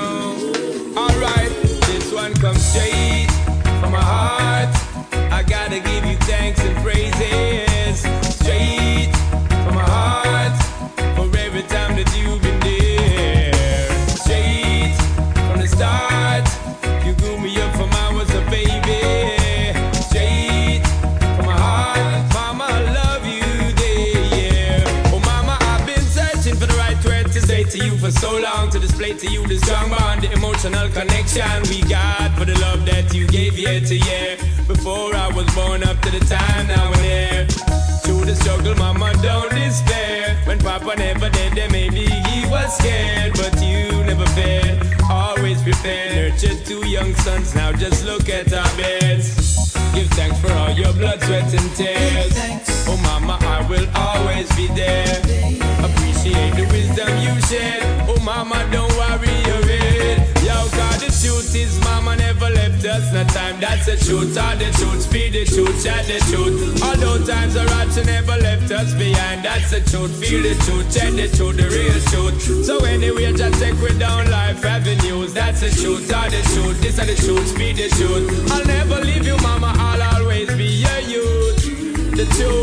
yo. Alright, this one comes straight from my heart. I gotta give you thanks and praises. Straight from my heart for every time that you've been there. Straight from the start, you grew me up from I was a baby. Straight from my heart, mama, I love you there, yeah. Oh mama, I've been searching for the right word to say to you for so long, to display to you the strong bond, the emotional connection we got for the love that you gave year to year. Before I was born up to the time now and there. Through the struggle, mama, don't despair. When papa never did, then maybe he was scared, but you never failed, always prepared. Nurtured two young sons, now just look at our beds. Give thanks for all your blood, sweat and tears. Oh mama, I will always be there. Appreciate the wisdom you shared. Oh mama, don't worry your head. Yo, cause the truth is mama never left us. No time, that's the truth. All the truth, speed the truth, chat the truth. Although times are hard, she never left us behind. That's the truth, feel the truth, chat the truth, the real truth. So anyway, just take we down life avenues. That's the truth, all the truth. This is the truth, speed the truth. I'll never leave you mama, I'll always be your youth. The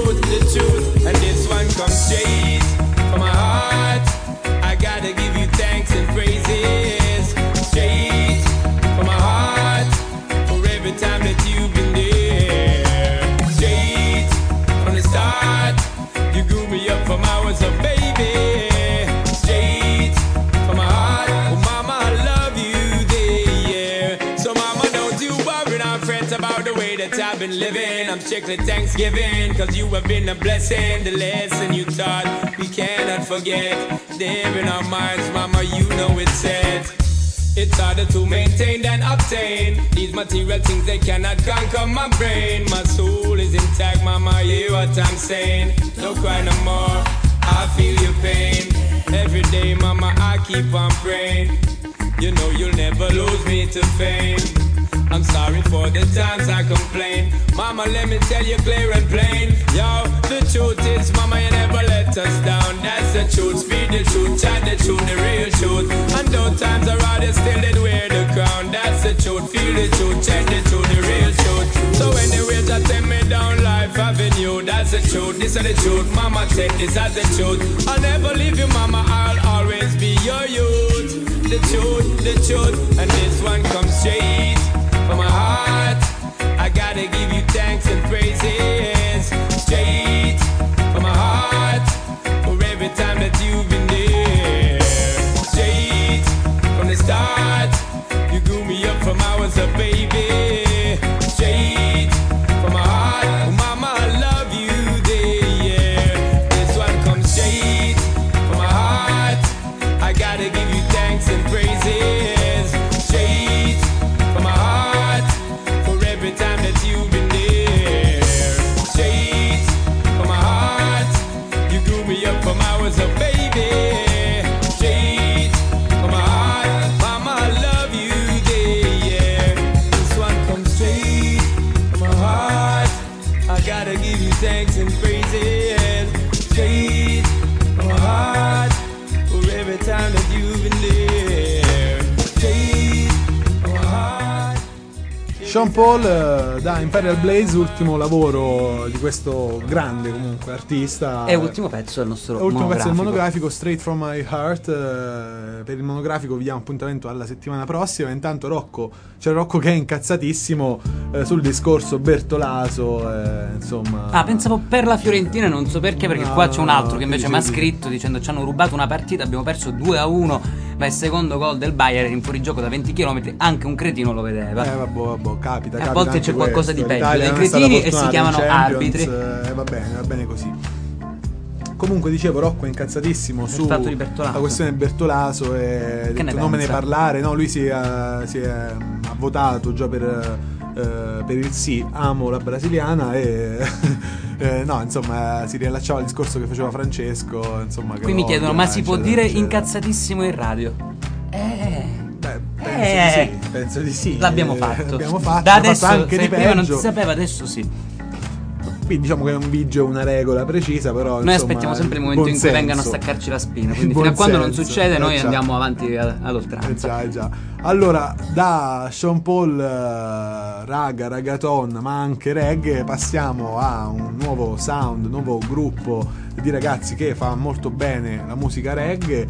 truth, and this one comes straight from my heart. I gotta give you thanks and praises. Straight from my heart for every time that you've been there. Straight from the start, you grew me up from I was a baby. Straight from my heart, oh mama, I love you there, yeah. So mama, don't you worry, not fret about the way that I've been living. I'm strictly Thanksgiving, cause you have been a blessing. The lesson you taught, we cannot forget. There in our minds, mama, you know it's said. It's harder to maintain than obtain. These material things, they cannot conquer my brain. My soul is intact, mama, hear what I'm saying. Don't cry no more, I feel your pain. Every day, mama, I keep on praying. You know you'll never lose me to fame. I'm sorry for the times I complain. Mama, let me tell you clear and plain. Yo, the truth is, mama, you never let us down. That's the truth, speed the truth, chat the truth, the real truth. And though times are hard, still they'd wear the crown. That's the truth, feel the truth, check the truth, the real truth. So anyway, just take me down life avenue. That's the truth, this is the truth. Mama, take this as the truth. I'll never leave you, mama, I'll always be your youth. The truth, and this one comes straight from my heart. I gotta give you thanks and praises. Straight from my heart for every time that you've been there. Straight from the start, you grew me up from I was a baby. Straight from my heart, oh mama, I love you there, yeah. This one comes straight from my heart. I gotta give you thanks and praises. Straight from my heart for every time that you've been there. Straight from my heart, you grew me up from I was a baby. Straight from my heart, mama, I love you there, yeah. This one comes straight from my heart. I gotta give you thanks and praises. Straight from my heart for every time that you've been there. Sean Paul da Imperial Blaze, ultimo lavoro di questo grande comunque artista. È l'ultimo pezzo del nostro ultimo pezzo del monografico. monografico, Straight From My Heart. Per il monografico vi diamo appuntamento alla settimana prossima. Intanto c'è Rocco che è incazzatissimo sul discorso Bertolaso, insomma. Ah, pensavo per la Fiorentina, non so perché No, qua c'è un altro no, che invece dice mi ha così. scritto dicendo ci hanno rubato una partita, abbiamo perso 2-1, ma il secondo gol del Bayern in fuorigioco da 20 km, anche un cretino lo vedeva. Vabbè, capita. A volte anche c'è qualcosa questo. di peggio L'Italia dei non è stata cretini e si fortunata chiamano in Champions, arbitri. va bene così. Comunque dicevo, Rocco è incazzatissimo su fatto di Bertolaso. la questione Bertolaso e ha Che ne detto non me ne pensa? parlare. No, lui ha votato già per il sì, amo la brasiliana e no, insomma, si riallacciava al discorso che faceva Francesco, insomma, che Qui mi odia, chiedono, ma si può eccetera, dire eccetera. incazzatissimo in radio? Beh, penso di sì. L'abbiamo fatto. L'abbiamo fatto, Da l'abbiamo adesso, fatto anche se di prima non si peggio. sapeva, adesso sì. Quindi diciamo che non vige una regola precisa, però Noi insomma, aspettiamo sempre il momento buon in cui senso. vengano a staccarci la spina. Il Quindi buon fino a quando non senso. succede, noi Già. andiamo avanti ad oltranza. Già. Allora, da Sean Paul, raga, ragaton, ma anche reggae, passiamo a un nuovo sound, un nuovo gruppo di ragazzi che fa molto bene la musica reggae,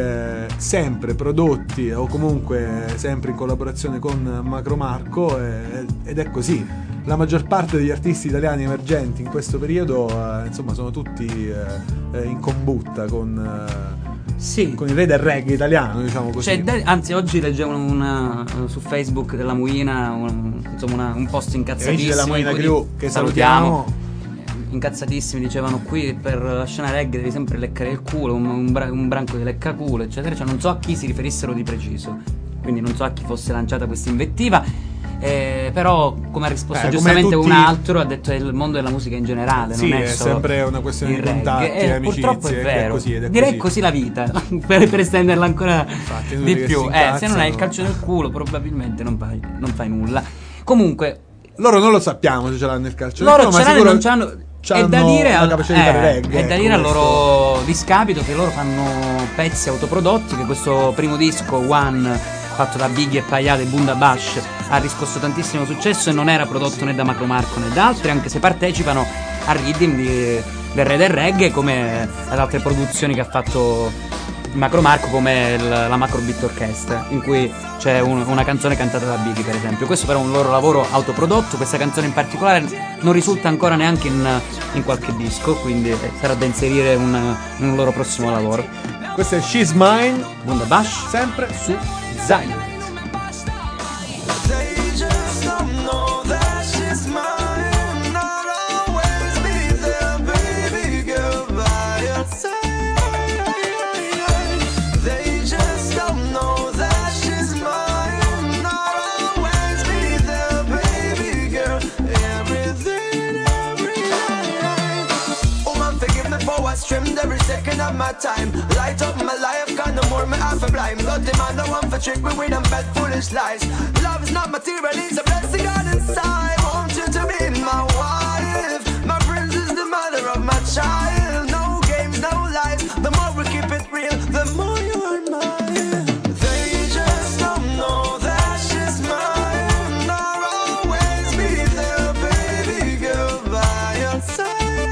sempre prodotti o comunque sempre in collaborazione con Macro Marco, ed è così. La maggior parte degli artisti italiani emergenti in questo periodo, insomma, sono tutti in combutta con il re del reggae italiano, diciamo così. Anzi, oggi leggevo su Facebook della Muina un post incazzatissimo. Amici della Muina in cui Crew, che salutiamo. Incazzatissimi, dicevano qui per la scena reggae devi sempre leccare il culo, un branco di leccaculo, eccetera. Cioè, non so a chi si riferissero di preciso, quindi non so a chi fosse lanciata questa invettiva. Però, come ha risposto giustamente tutti... un altro, ha detto è il mondo della musica in generale. Sì, non è è solo sempre una questione di contatti, amicizie. Purtroppo è vero. Ed è così, ed è Direi così. così la vita, per estenderla ancora Infatti, di che più. si Se non incazzano. hai il calcio nel culo, probabilmente non fai nulla. Comunque, loro non lo sappiamo se ce l'hanno il calcio loro nel culo, ce ma l'hanno e sicuro non ce l'hanno. È c'hanno da dire la capacità di fare reggae, è da ecco, dire a questo. loro discapito che loro fanno pezzi autoprodotti, che questo primo disco One fatto da Biggie e Payade e Bunda Bash ha riscosso tantissimo successo e non era prodotto né da Macro Marco né da altri, anche se partecipano al rhythm del re del reggae, come ad altre produzioni che ha fatto Macro Marco, come la Macro Beat Orchestra, in cui c'è una canzone cantata da Biggie, per esempio. Questo però è un loro lavoro autoprodotto. Questa canzone in particolare non risulta ancora neanche in qualche disco, quindi sarà da inserire in un loro prossimo lavoro. Questo è She's Mine, Bunda Bash, sempre su Zion. They just don't know that she's mine. Not always be there, baby girl, by your side. They just don't know that she's mine. Not always be there, baby girl, everything, every night. Oh man, forgive me for I trimmed every second of my time. Light up my life, kinda more me half a blind. Got the man that want for trick me with them bad foolish lies. Love is not material, it's a blessing God inside. Want you to be my wife. My princess, the mother of my child. No games, no lies. The more we keep it real, the more you are mine. They just don't know that she's mine. Not always be there, baby girl, by your side.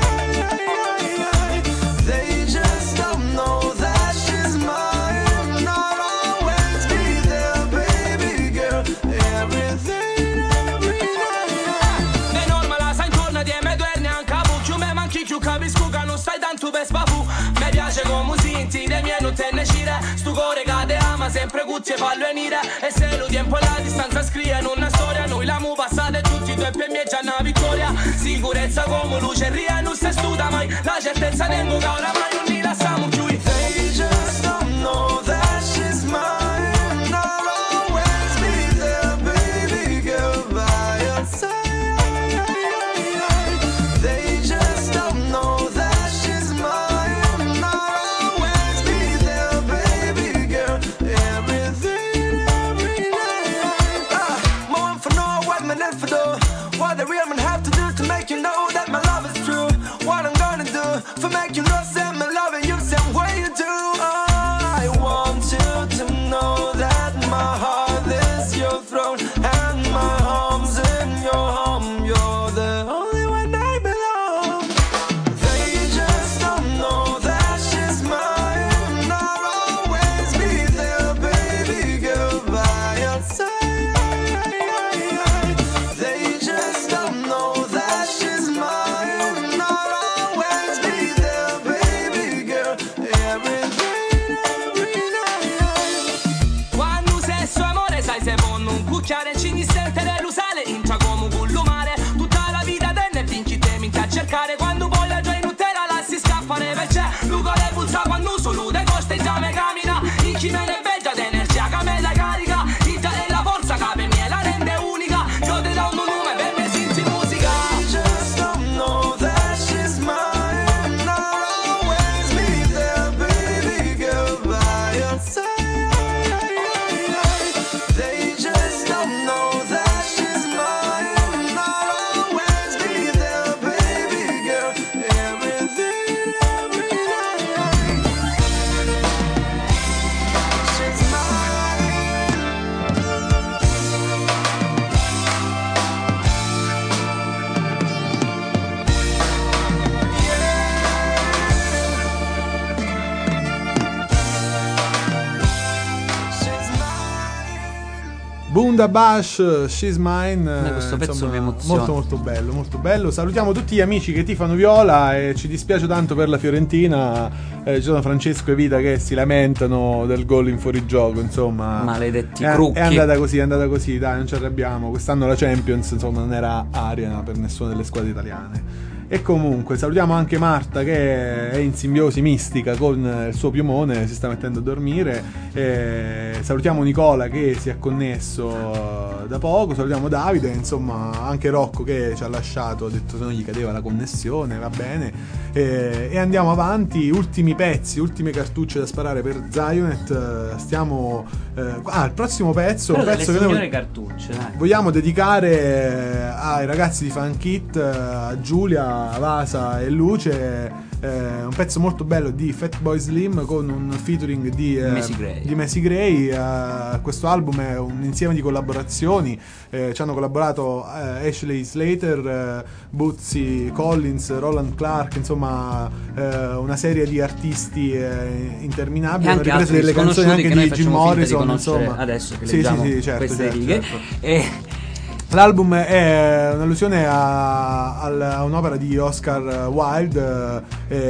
They just don't know that she's mine. Not always be there, baby girl, everything, every night. E normala sai intorno di me due neanche a bucchio. Me manchi più capisco che non stai tanto per spafu. Mi piace come sinti, le mie non te ne scire. Stu core cade ama sempre cucce fallo venire. E se lo tempo e la distanza scrive in una storia. Noi l'amo passata e tutti due per me già una vittoria. Sicurezza come luce ria non si studa mai. La certezza tengo che oramai non mi lasciamo più. They just don't know that she's mine. Not always be there, baby girl, by your side. They just don't know that she's mine. Not always be there, baby girl, everything, every night. More for know what man have to do. What the real man have to do to make you know that my love is true. What I'm gonna do for make you know that my loving you. Say chiare ci mi sentere l'usale in come cullo mare tutta la vita tenne vinci te mi a cercare quando poi la gioia Nutella la si scappare perché Luca le puzza quando solo de coste già me camina in chi me ne veggia d'energia che me la carica ita è la forza che per me la rende unica io te da un nome per me senti musica Just don't know that she's mine. I'll always be there, baby girl, by your side. They just don't know that she's mine. I'll always be there, baby girl, everything, every night. She's mine. Bundabash, She's Mine. questo pezzo insomma, mi emoziona. molto molto bello, molto bello. Salutiamo tutti gli amici che tifano Viola e ci dispiace tanto per la Fiorentina. Ci sono Francesco e Vita che si lamentano del gol in fuorigioco, insomma. Maledetti È crucchi. andata così, dai, non ci arrabbiamo. Quest'anno la Champions, insomma, non era aria per nessuna delle squadre italiane. E comunque salutiamo anche Marta che è in simbiosi mistica con il suo piumone, si sta mettendo a dormire. Salutiamo Nicola che si è connesso da poco, salutiamo Davide, insomma anche Rocco che ci ha lasciato, ha detto se non gli cadeva la connessione, va bene. E andiamo avanti, ultimi pezzi, ultime cartucce da sparare per Zionet. Stiamo il prossimo pezzo, Però un pezzo delle che signore noi cartucce, dai. vogliamo dedicare ai ragazzi di Funk It, a Giulia, Vasa e Luce. Un pezzo molto bello di Fatboy Slim con un featuring di Macy Gray. Questo album è un insieme di collaborazioni. Ci hanno collaborato Ashley Slater, Bootsy Collins, Roland Clark, insomma una serie di artisti interminabili. E Hanno anche ripreso altri delle canzoni sconosciuti anche che noi di Jim facciamo finta di Morrison, conoscere insomma. adesso che Sì, leggiamo certo, queste certo, righe. certo. E L'album è un'allusione a un'opera di Oscar Wilde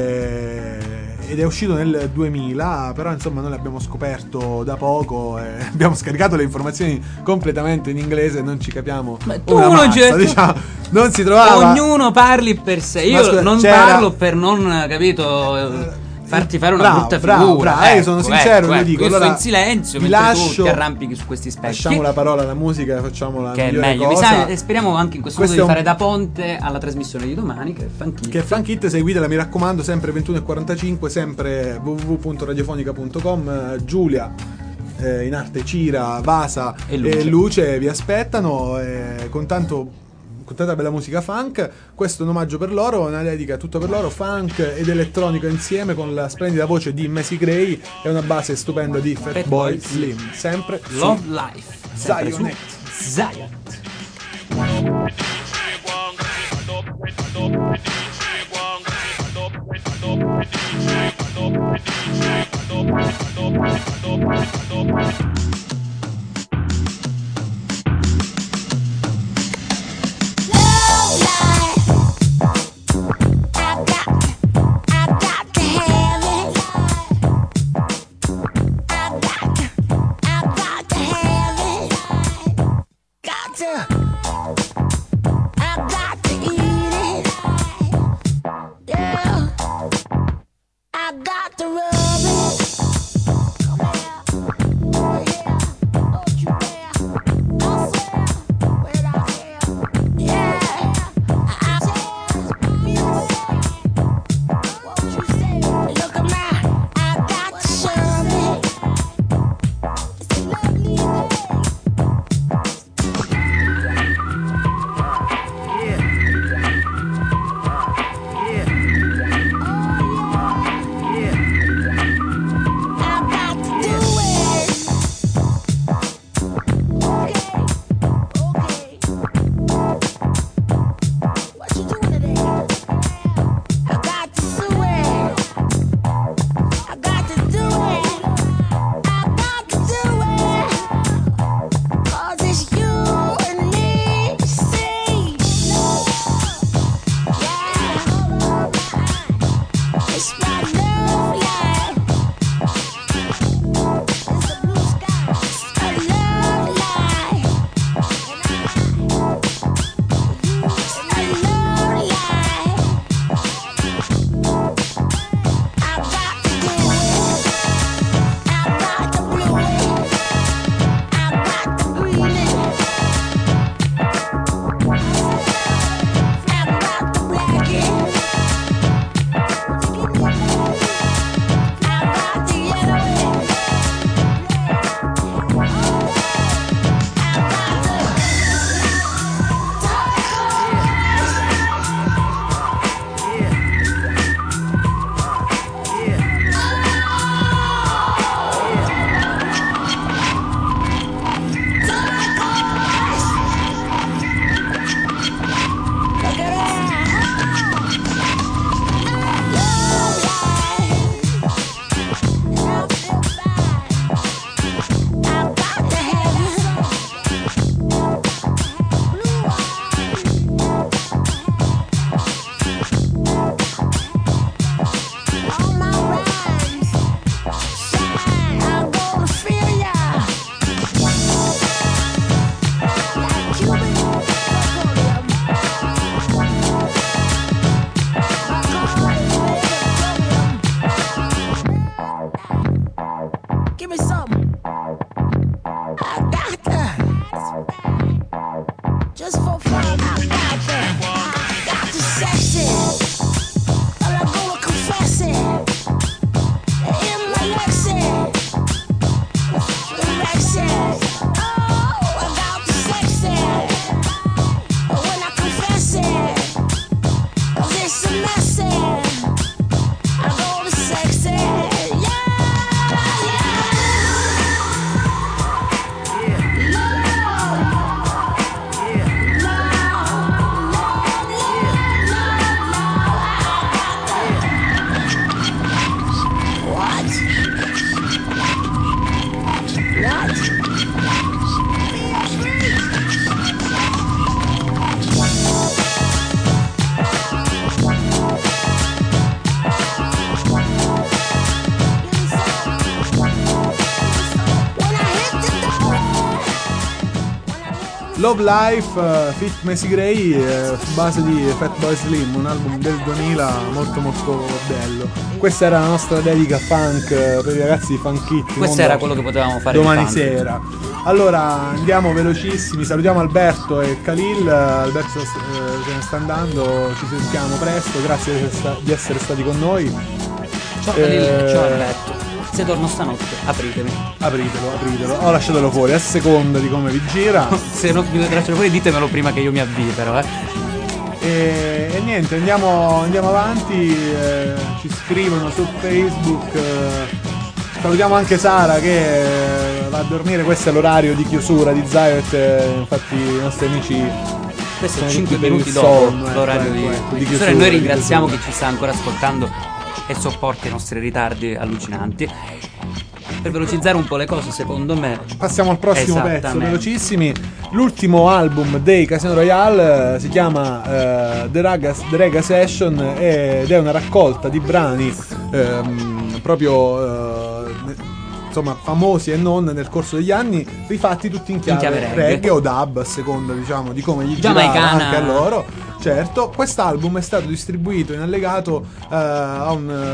ed è uscito nel 2000, però insomma noi l'abbiamo scoperto da poco e abbiamo scaricato le informazioni completamente in inglese, non ci capiamo tu una non mazza, c'è- diciamo, non si trovava. ognuno parli per sé. Io scusa, non c'era- parlo per non, capito, farti fare una brutta bravo, figura. bravo. Io sono sincero, io dico, io sto allora, in silenzio vi mentre lascio- tu ti arrampichi su questi specchi. Lasciamo la parola alla musica e facciamo la che è migliore meglio. cosa. E speriamo anche in questo Questo modo di è fare da ponte alla trasmissione di domani, che è Funk It. Che è Funk It, seguitela, mi raccomando, sempre 21:45, sempre www.radiofonica.com. Giulia, in arte Cira, Vasa e Luce vi aspettano con tanta bella musica funk. Questo è un omaggio per loro, una dedica tutto per loro, funk ed elettronica insieme con la splendida voce di Macy Gray e una base stupenda di Fatboy Slim, sempre su Love Life, sempre Zionet. su Zion. I got to rub it. Love Life, Fit Macy Gray, su base di Fatboy Slim, un album del 2000 molto molto bello. Questa era la nostra dedica funk per i ragazzi di Funk It. Questo era quello che potevamo fare domani di funk. sera. Allora andiamo velocissimi, salutiamo Alberto e Khalil. Alberto se ne sta andando, ci sentiamo presto, grazie di essere stati con noi. Ciao Khalil, ciao Alberto. Se torno stanotte, apritemi. Apritelo. Ho lasciatelo fuori a seconda di come vi gira. Se non mi lasciate fuori, ditemelo prima che io mi avvii, però. E niente, andiamo avanti. Ci scrivono su Facebook. Salutiamo anche Sara che va a dormire. Questo è l'orario di chiusura di Zayet. Infatti, i nostri amici. Questo è sono 5 tutti per minuti il dopo sonno, l'orario di chiusura. E noi ringraziamo chi ci sta ancora ascoltando e sopporta i nostri ritardi allucinanti. Per velocizzare un po' le cose, secondo me passiamo al prossimo pezzo, velocissimi. L'ultimo album dei Casino Royale si chiama The Rega Session ed è una raccolta di brani proprio insomma famosi e non nel corso degli anni, rifatti tutti in chiave reggae o dub, a seconda diciamo di come gli girava anche a loro. Certo, quest'album è stato distribuito in allegato a un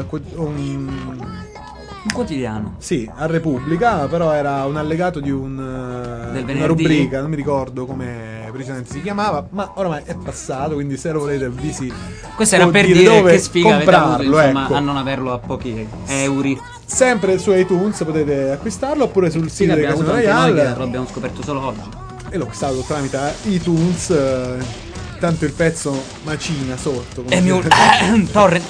quotidiano. Sì, a Repubblica, però era un allegato di una rubrica, non mi ricordo come precisamente si chiamava, ma ormai è passato, quindi se lo volete questo era per dire che sfiga avete avuto, insomma, ecco, a non averlo a pochi euro. Sempre su iTunes potete acquistarlo, oppure sul sito di Casino Royale. Lo abbiamo scoperto solo oggi. E l'ho acquistato tramite iTunes. Tanto il pezzo macina sotto. È mio torrent.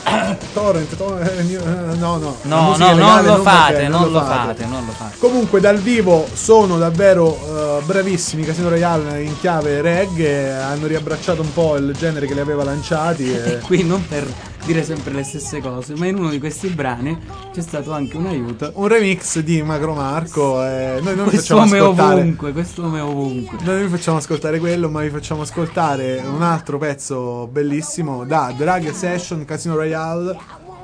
No, non lo fate. Comunque dal vivo sono davvero bravissimi. Casino Royale in chiave reggae, hanno riabbracciato un po' il genere che li aveva lanciati e qui non per dire sempre le stesse cose, ma in uno di questi brani c'è stato anche un aiuto, un remix di Macro Marco. Noi non questo facciamo ascoltare questo ovunque. Noi vi facciamo ascoltare quello, ma vi facciamo ascoltare un altro pezzo bellissimo da The Rag Session, Casino Royale,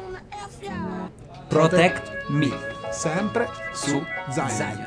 Protect Me, sempre su Zion.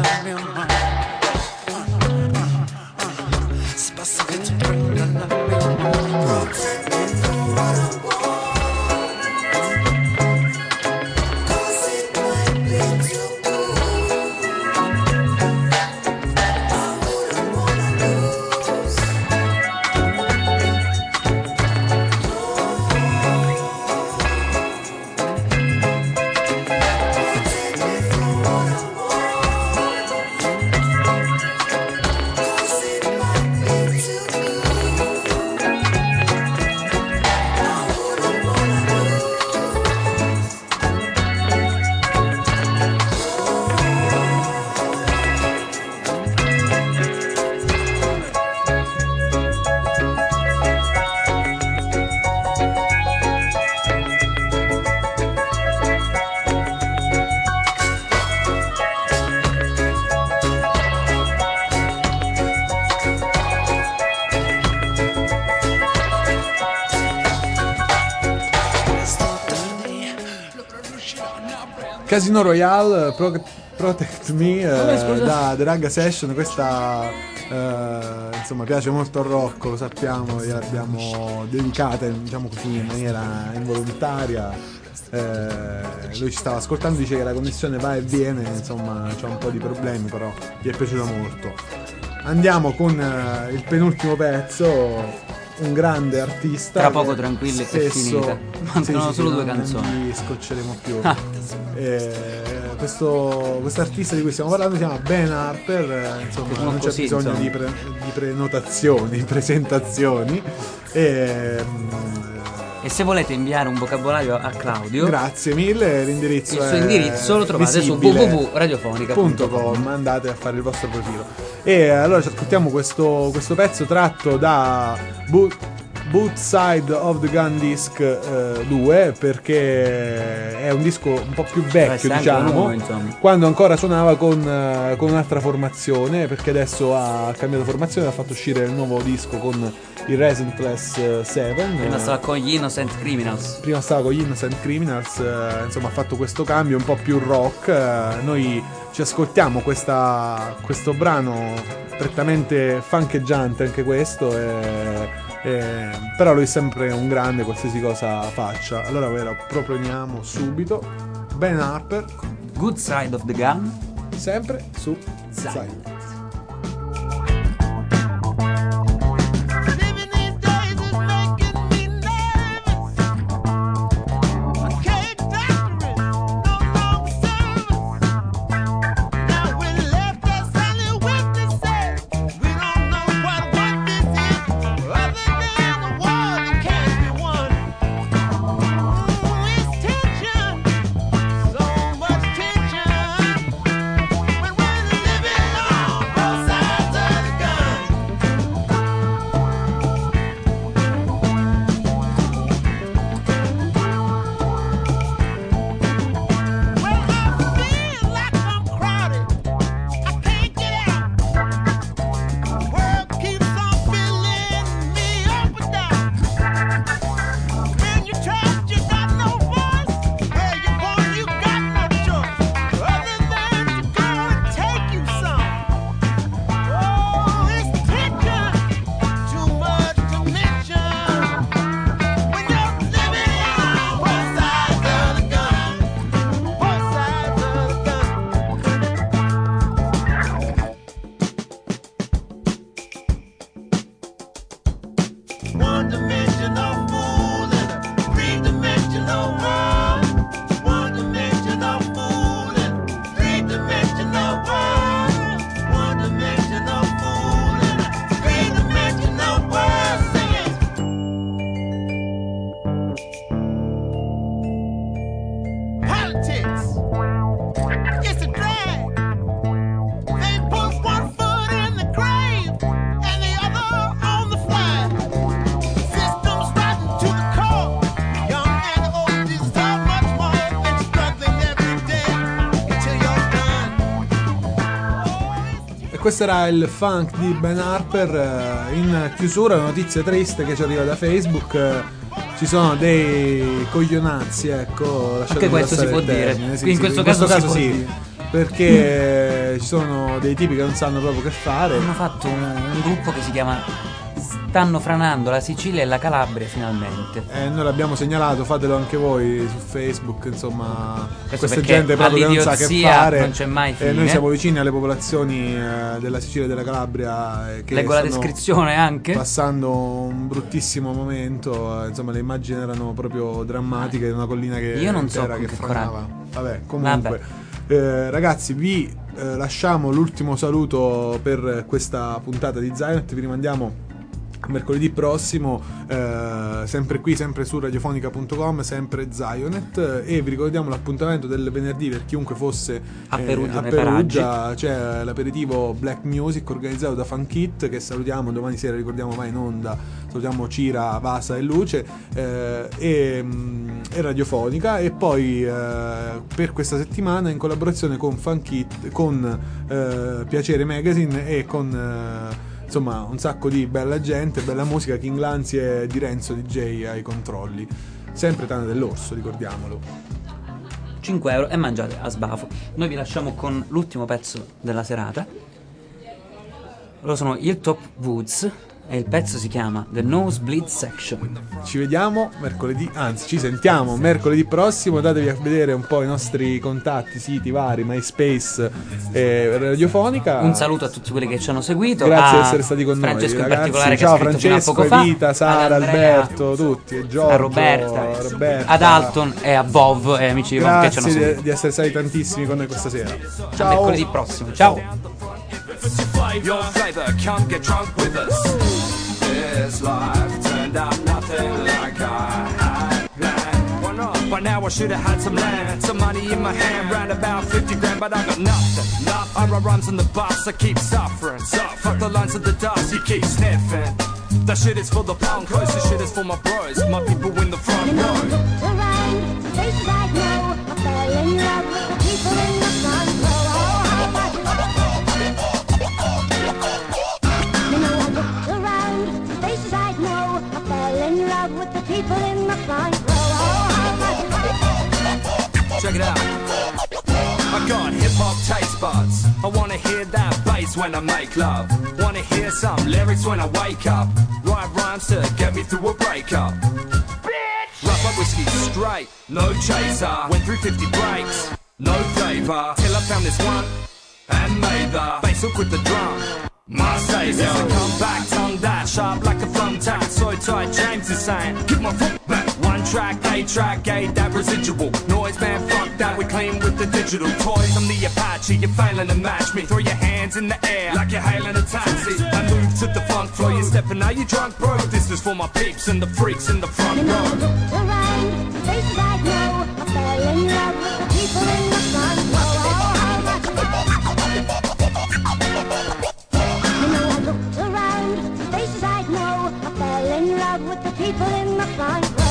Casino Royale, Protect Me, da The Ragga Session. Questa insomma piace molto al rock, lo sappiamo, gliel'abbiamo dedicata, diciamo così, in maniera involontaria. Lui ci stava ascoltando, dice che la connessione va e viene, insomma c'ha un po' di problemi, però gli è piaciuta molto. Andiamo con il penultimo pezzo, un grande artista. Tra poco tranquillo e finita. Mancano solo due canzoni. Non li scocceremo più. Questo artista di cui stiamo parlando si chiama Ben Harper, insomma non c'è così, bisogno di prenotazioni, presentazioni. E se volete inviare un vocabolario a Claudio, grazie mille, l'indirizzo il suo indirizzo lo trovate su www.radiofonica.com. andate a fare il vostro profilo. E allora ci ascoltiamo questo pezzo tratto da Both Side of the Gun Disc 2, perché è un disco un po' più vecchio, diciamo, quando ancora suonava con un'altra formazione, perché adesso ha cambiato formazione, ha fatto uscire il nuovo disco con i Resentless 7. Prima stava con gli Innocent Criminals. Insomma ha fatto questo cambio un po' più rock. Noi ci ascoltiamo questo brano prettamente funkeggiante, anche questo, però lui è sempre un grande qualsiasi cosa faccia. Allora ve lo proponiamo subito. Ben Harper, Good Side of the Gun, sempre su Zion. Questo era il funk di Ben Harper. In chiusura una notizia triste che ci arriva da Facebook. Ci sono dei coglionazzi, ecco, anche questo si può dire. Sì, in questo caso sì, perché ci sono dei tipi che non sanno proprio che fare. Hanno fatto un gruppo che si chiama Stanno franando la Sicilia e la Calabria finalmente. Noi l'abbiamo segnalato, fatelo anche voi su Facebook, insomma. Questo questa perché gente proprio che non sa che all'idiozia fare. non c'è mai fine. Noi siamo vicini alle popolazioni della Sicilia e della Calabria che leggo la stanno descrizione anche passando un bruttissimo momento, insomma le immagini erano proprio drammatiche, una collina che io non so intera con che che franava. Vabbè, comunque Vabbè. ragazzi, vi lasciamo l'ultimo saluto per questa puntata di Zionet, vi rimandiamo mercoledì prossimo, sempre qui, sempre su radiofonica.com, sempre Zionet, e vi ricordiamo l'appuntamento del venerdì per chiunque fosse a Perugia, nei Perugia. C'è l'aperitivo Black Music organizzato da Funkit, che salutiamo domani sera, ricordiamo mai in onda, salutiamo Cira, Vasa e Luce, e Radiofonica, e poi per questa settimana in collaborazione con Funkit, con Piacere Magazine e con insomma un sacco di bella gente, bella musica, King Lanzi e Di Renzo DJ ai controlli, sempre Tana dell'Orso, ricordiamolo. 5 euro e mangiate a sbafo. Noi vi lasciamo con l'ultimo pezzo della serata. Loro sono il Top Woods e il pezzo si chiama The Nosebleed Section. Ci vediamo mercoledì, anzi ci sentiamo mercoledì prossimo. Datevi a vedere un po' i nostri contatti, siti vari, MySpace e Radiofonica. Un saluto a tutti quelli che ci hanno seguito, grazie di a essere stati con Francesco noi, in ragazzi. particolare, Ciao che ha scritto fino a Francesco, poco fa, Evita, Sara, ad Andrea, Alberto, tutti, e Giorgio, a Roberta, Roberta, ad Alton e a Bov e amici di Bov che ci hanno seguito. Grazie di essere stati tantissimi con noi questa sera. A Ciao. mercoledì prossimo. Ciao. Your flavor, come get drunk with us. This life turned out nothing like I had planned. Why not? By now I should have had some land, some money in my hand, round about 50 grand, but I got nothing. I write rhymes on the bus, I keep suffering. Fuck the lines of the dust, you keep sniffing. That shit is for the punkos, this shit is for my bros, my people in the front row. Around the places I know, I fell in love with the people in the front row. With the people in the front row. Check it out. I got hip-hop taste buds. I wanna hear that bass when I make love. Wanna hear some lyrics when I wake up. Write rhymes to get me through a breakup. Bitch! Rough up whiskey straight, no chaser. Went through 50 breaks, no flavor. Till I found this one and made the bass hook with the drum. My savior, come back, tongue that sharp like a thumbtack. It's so tight, James is saying, give my foot back. One track, that residual noise, man, fuck that. We clean with the digital toys. I'm the Apache, you're failing to match me. Throw your hands in the air like you're hailing a taxi. I move to the funk floor, you're stepping out, you drunk, bro. This is for my peeps and the freaks in the front row. Around the places I know, I fell in love with the people in the front row. Around the places I know, I fell in love with the people in the front row.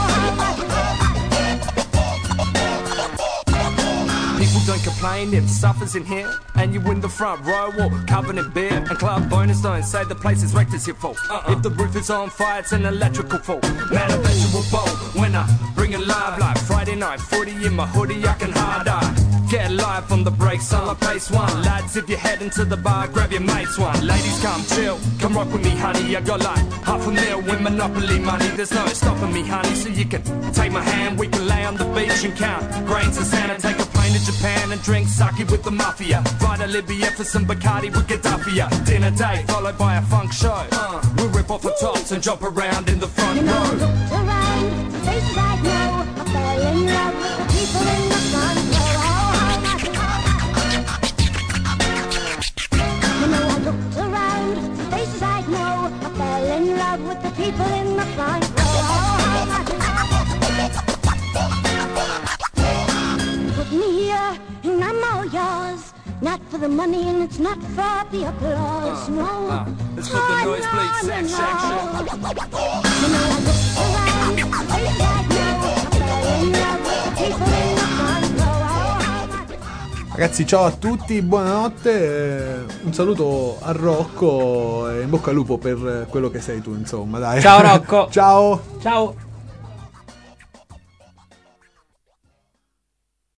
People don't complain if suffers in here, and you in the front row or covered in beer. And club bonus don't say the place is wrecked, it's your fault. If the roof is on fire, it's an electrical fault. Man, a vegetable bowl when I bring it live like Friday night footy in my hoodie, I can hard eye. Get live on the break, summer pace one. Lads, if you're heading to the bar, grab your mates one. Ladies, come chill, come rock with me, honey. I got like $500,000 with Monopoly money. There's no stopping me, honey, so you can take my hand. We can lay on the beach and count grains of sand and take a plane to Japan and drink sake with the mafia. Fly to Libya for some Bacardi with Gaddafi. Dinner date followed by a funk show. We'll rip off the tops and jump around in the front row. Around the places I know, I fell in love with the people in the front row. Around the places I know, I fell in love with the people in the front row. Put me here and I'm all yours. Not for the money and it's not for the applause, no. It's for the nosebleed section. Around the places I know, I fell in love with the people in the front row. Ragazzi, ciao a tutti, buonanotte, un saluto a Rocco e in bocca al lupo per quello che sei tu, insomma, dai. Ciao Rocco. Ciao. Ciao.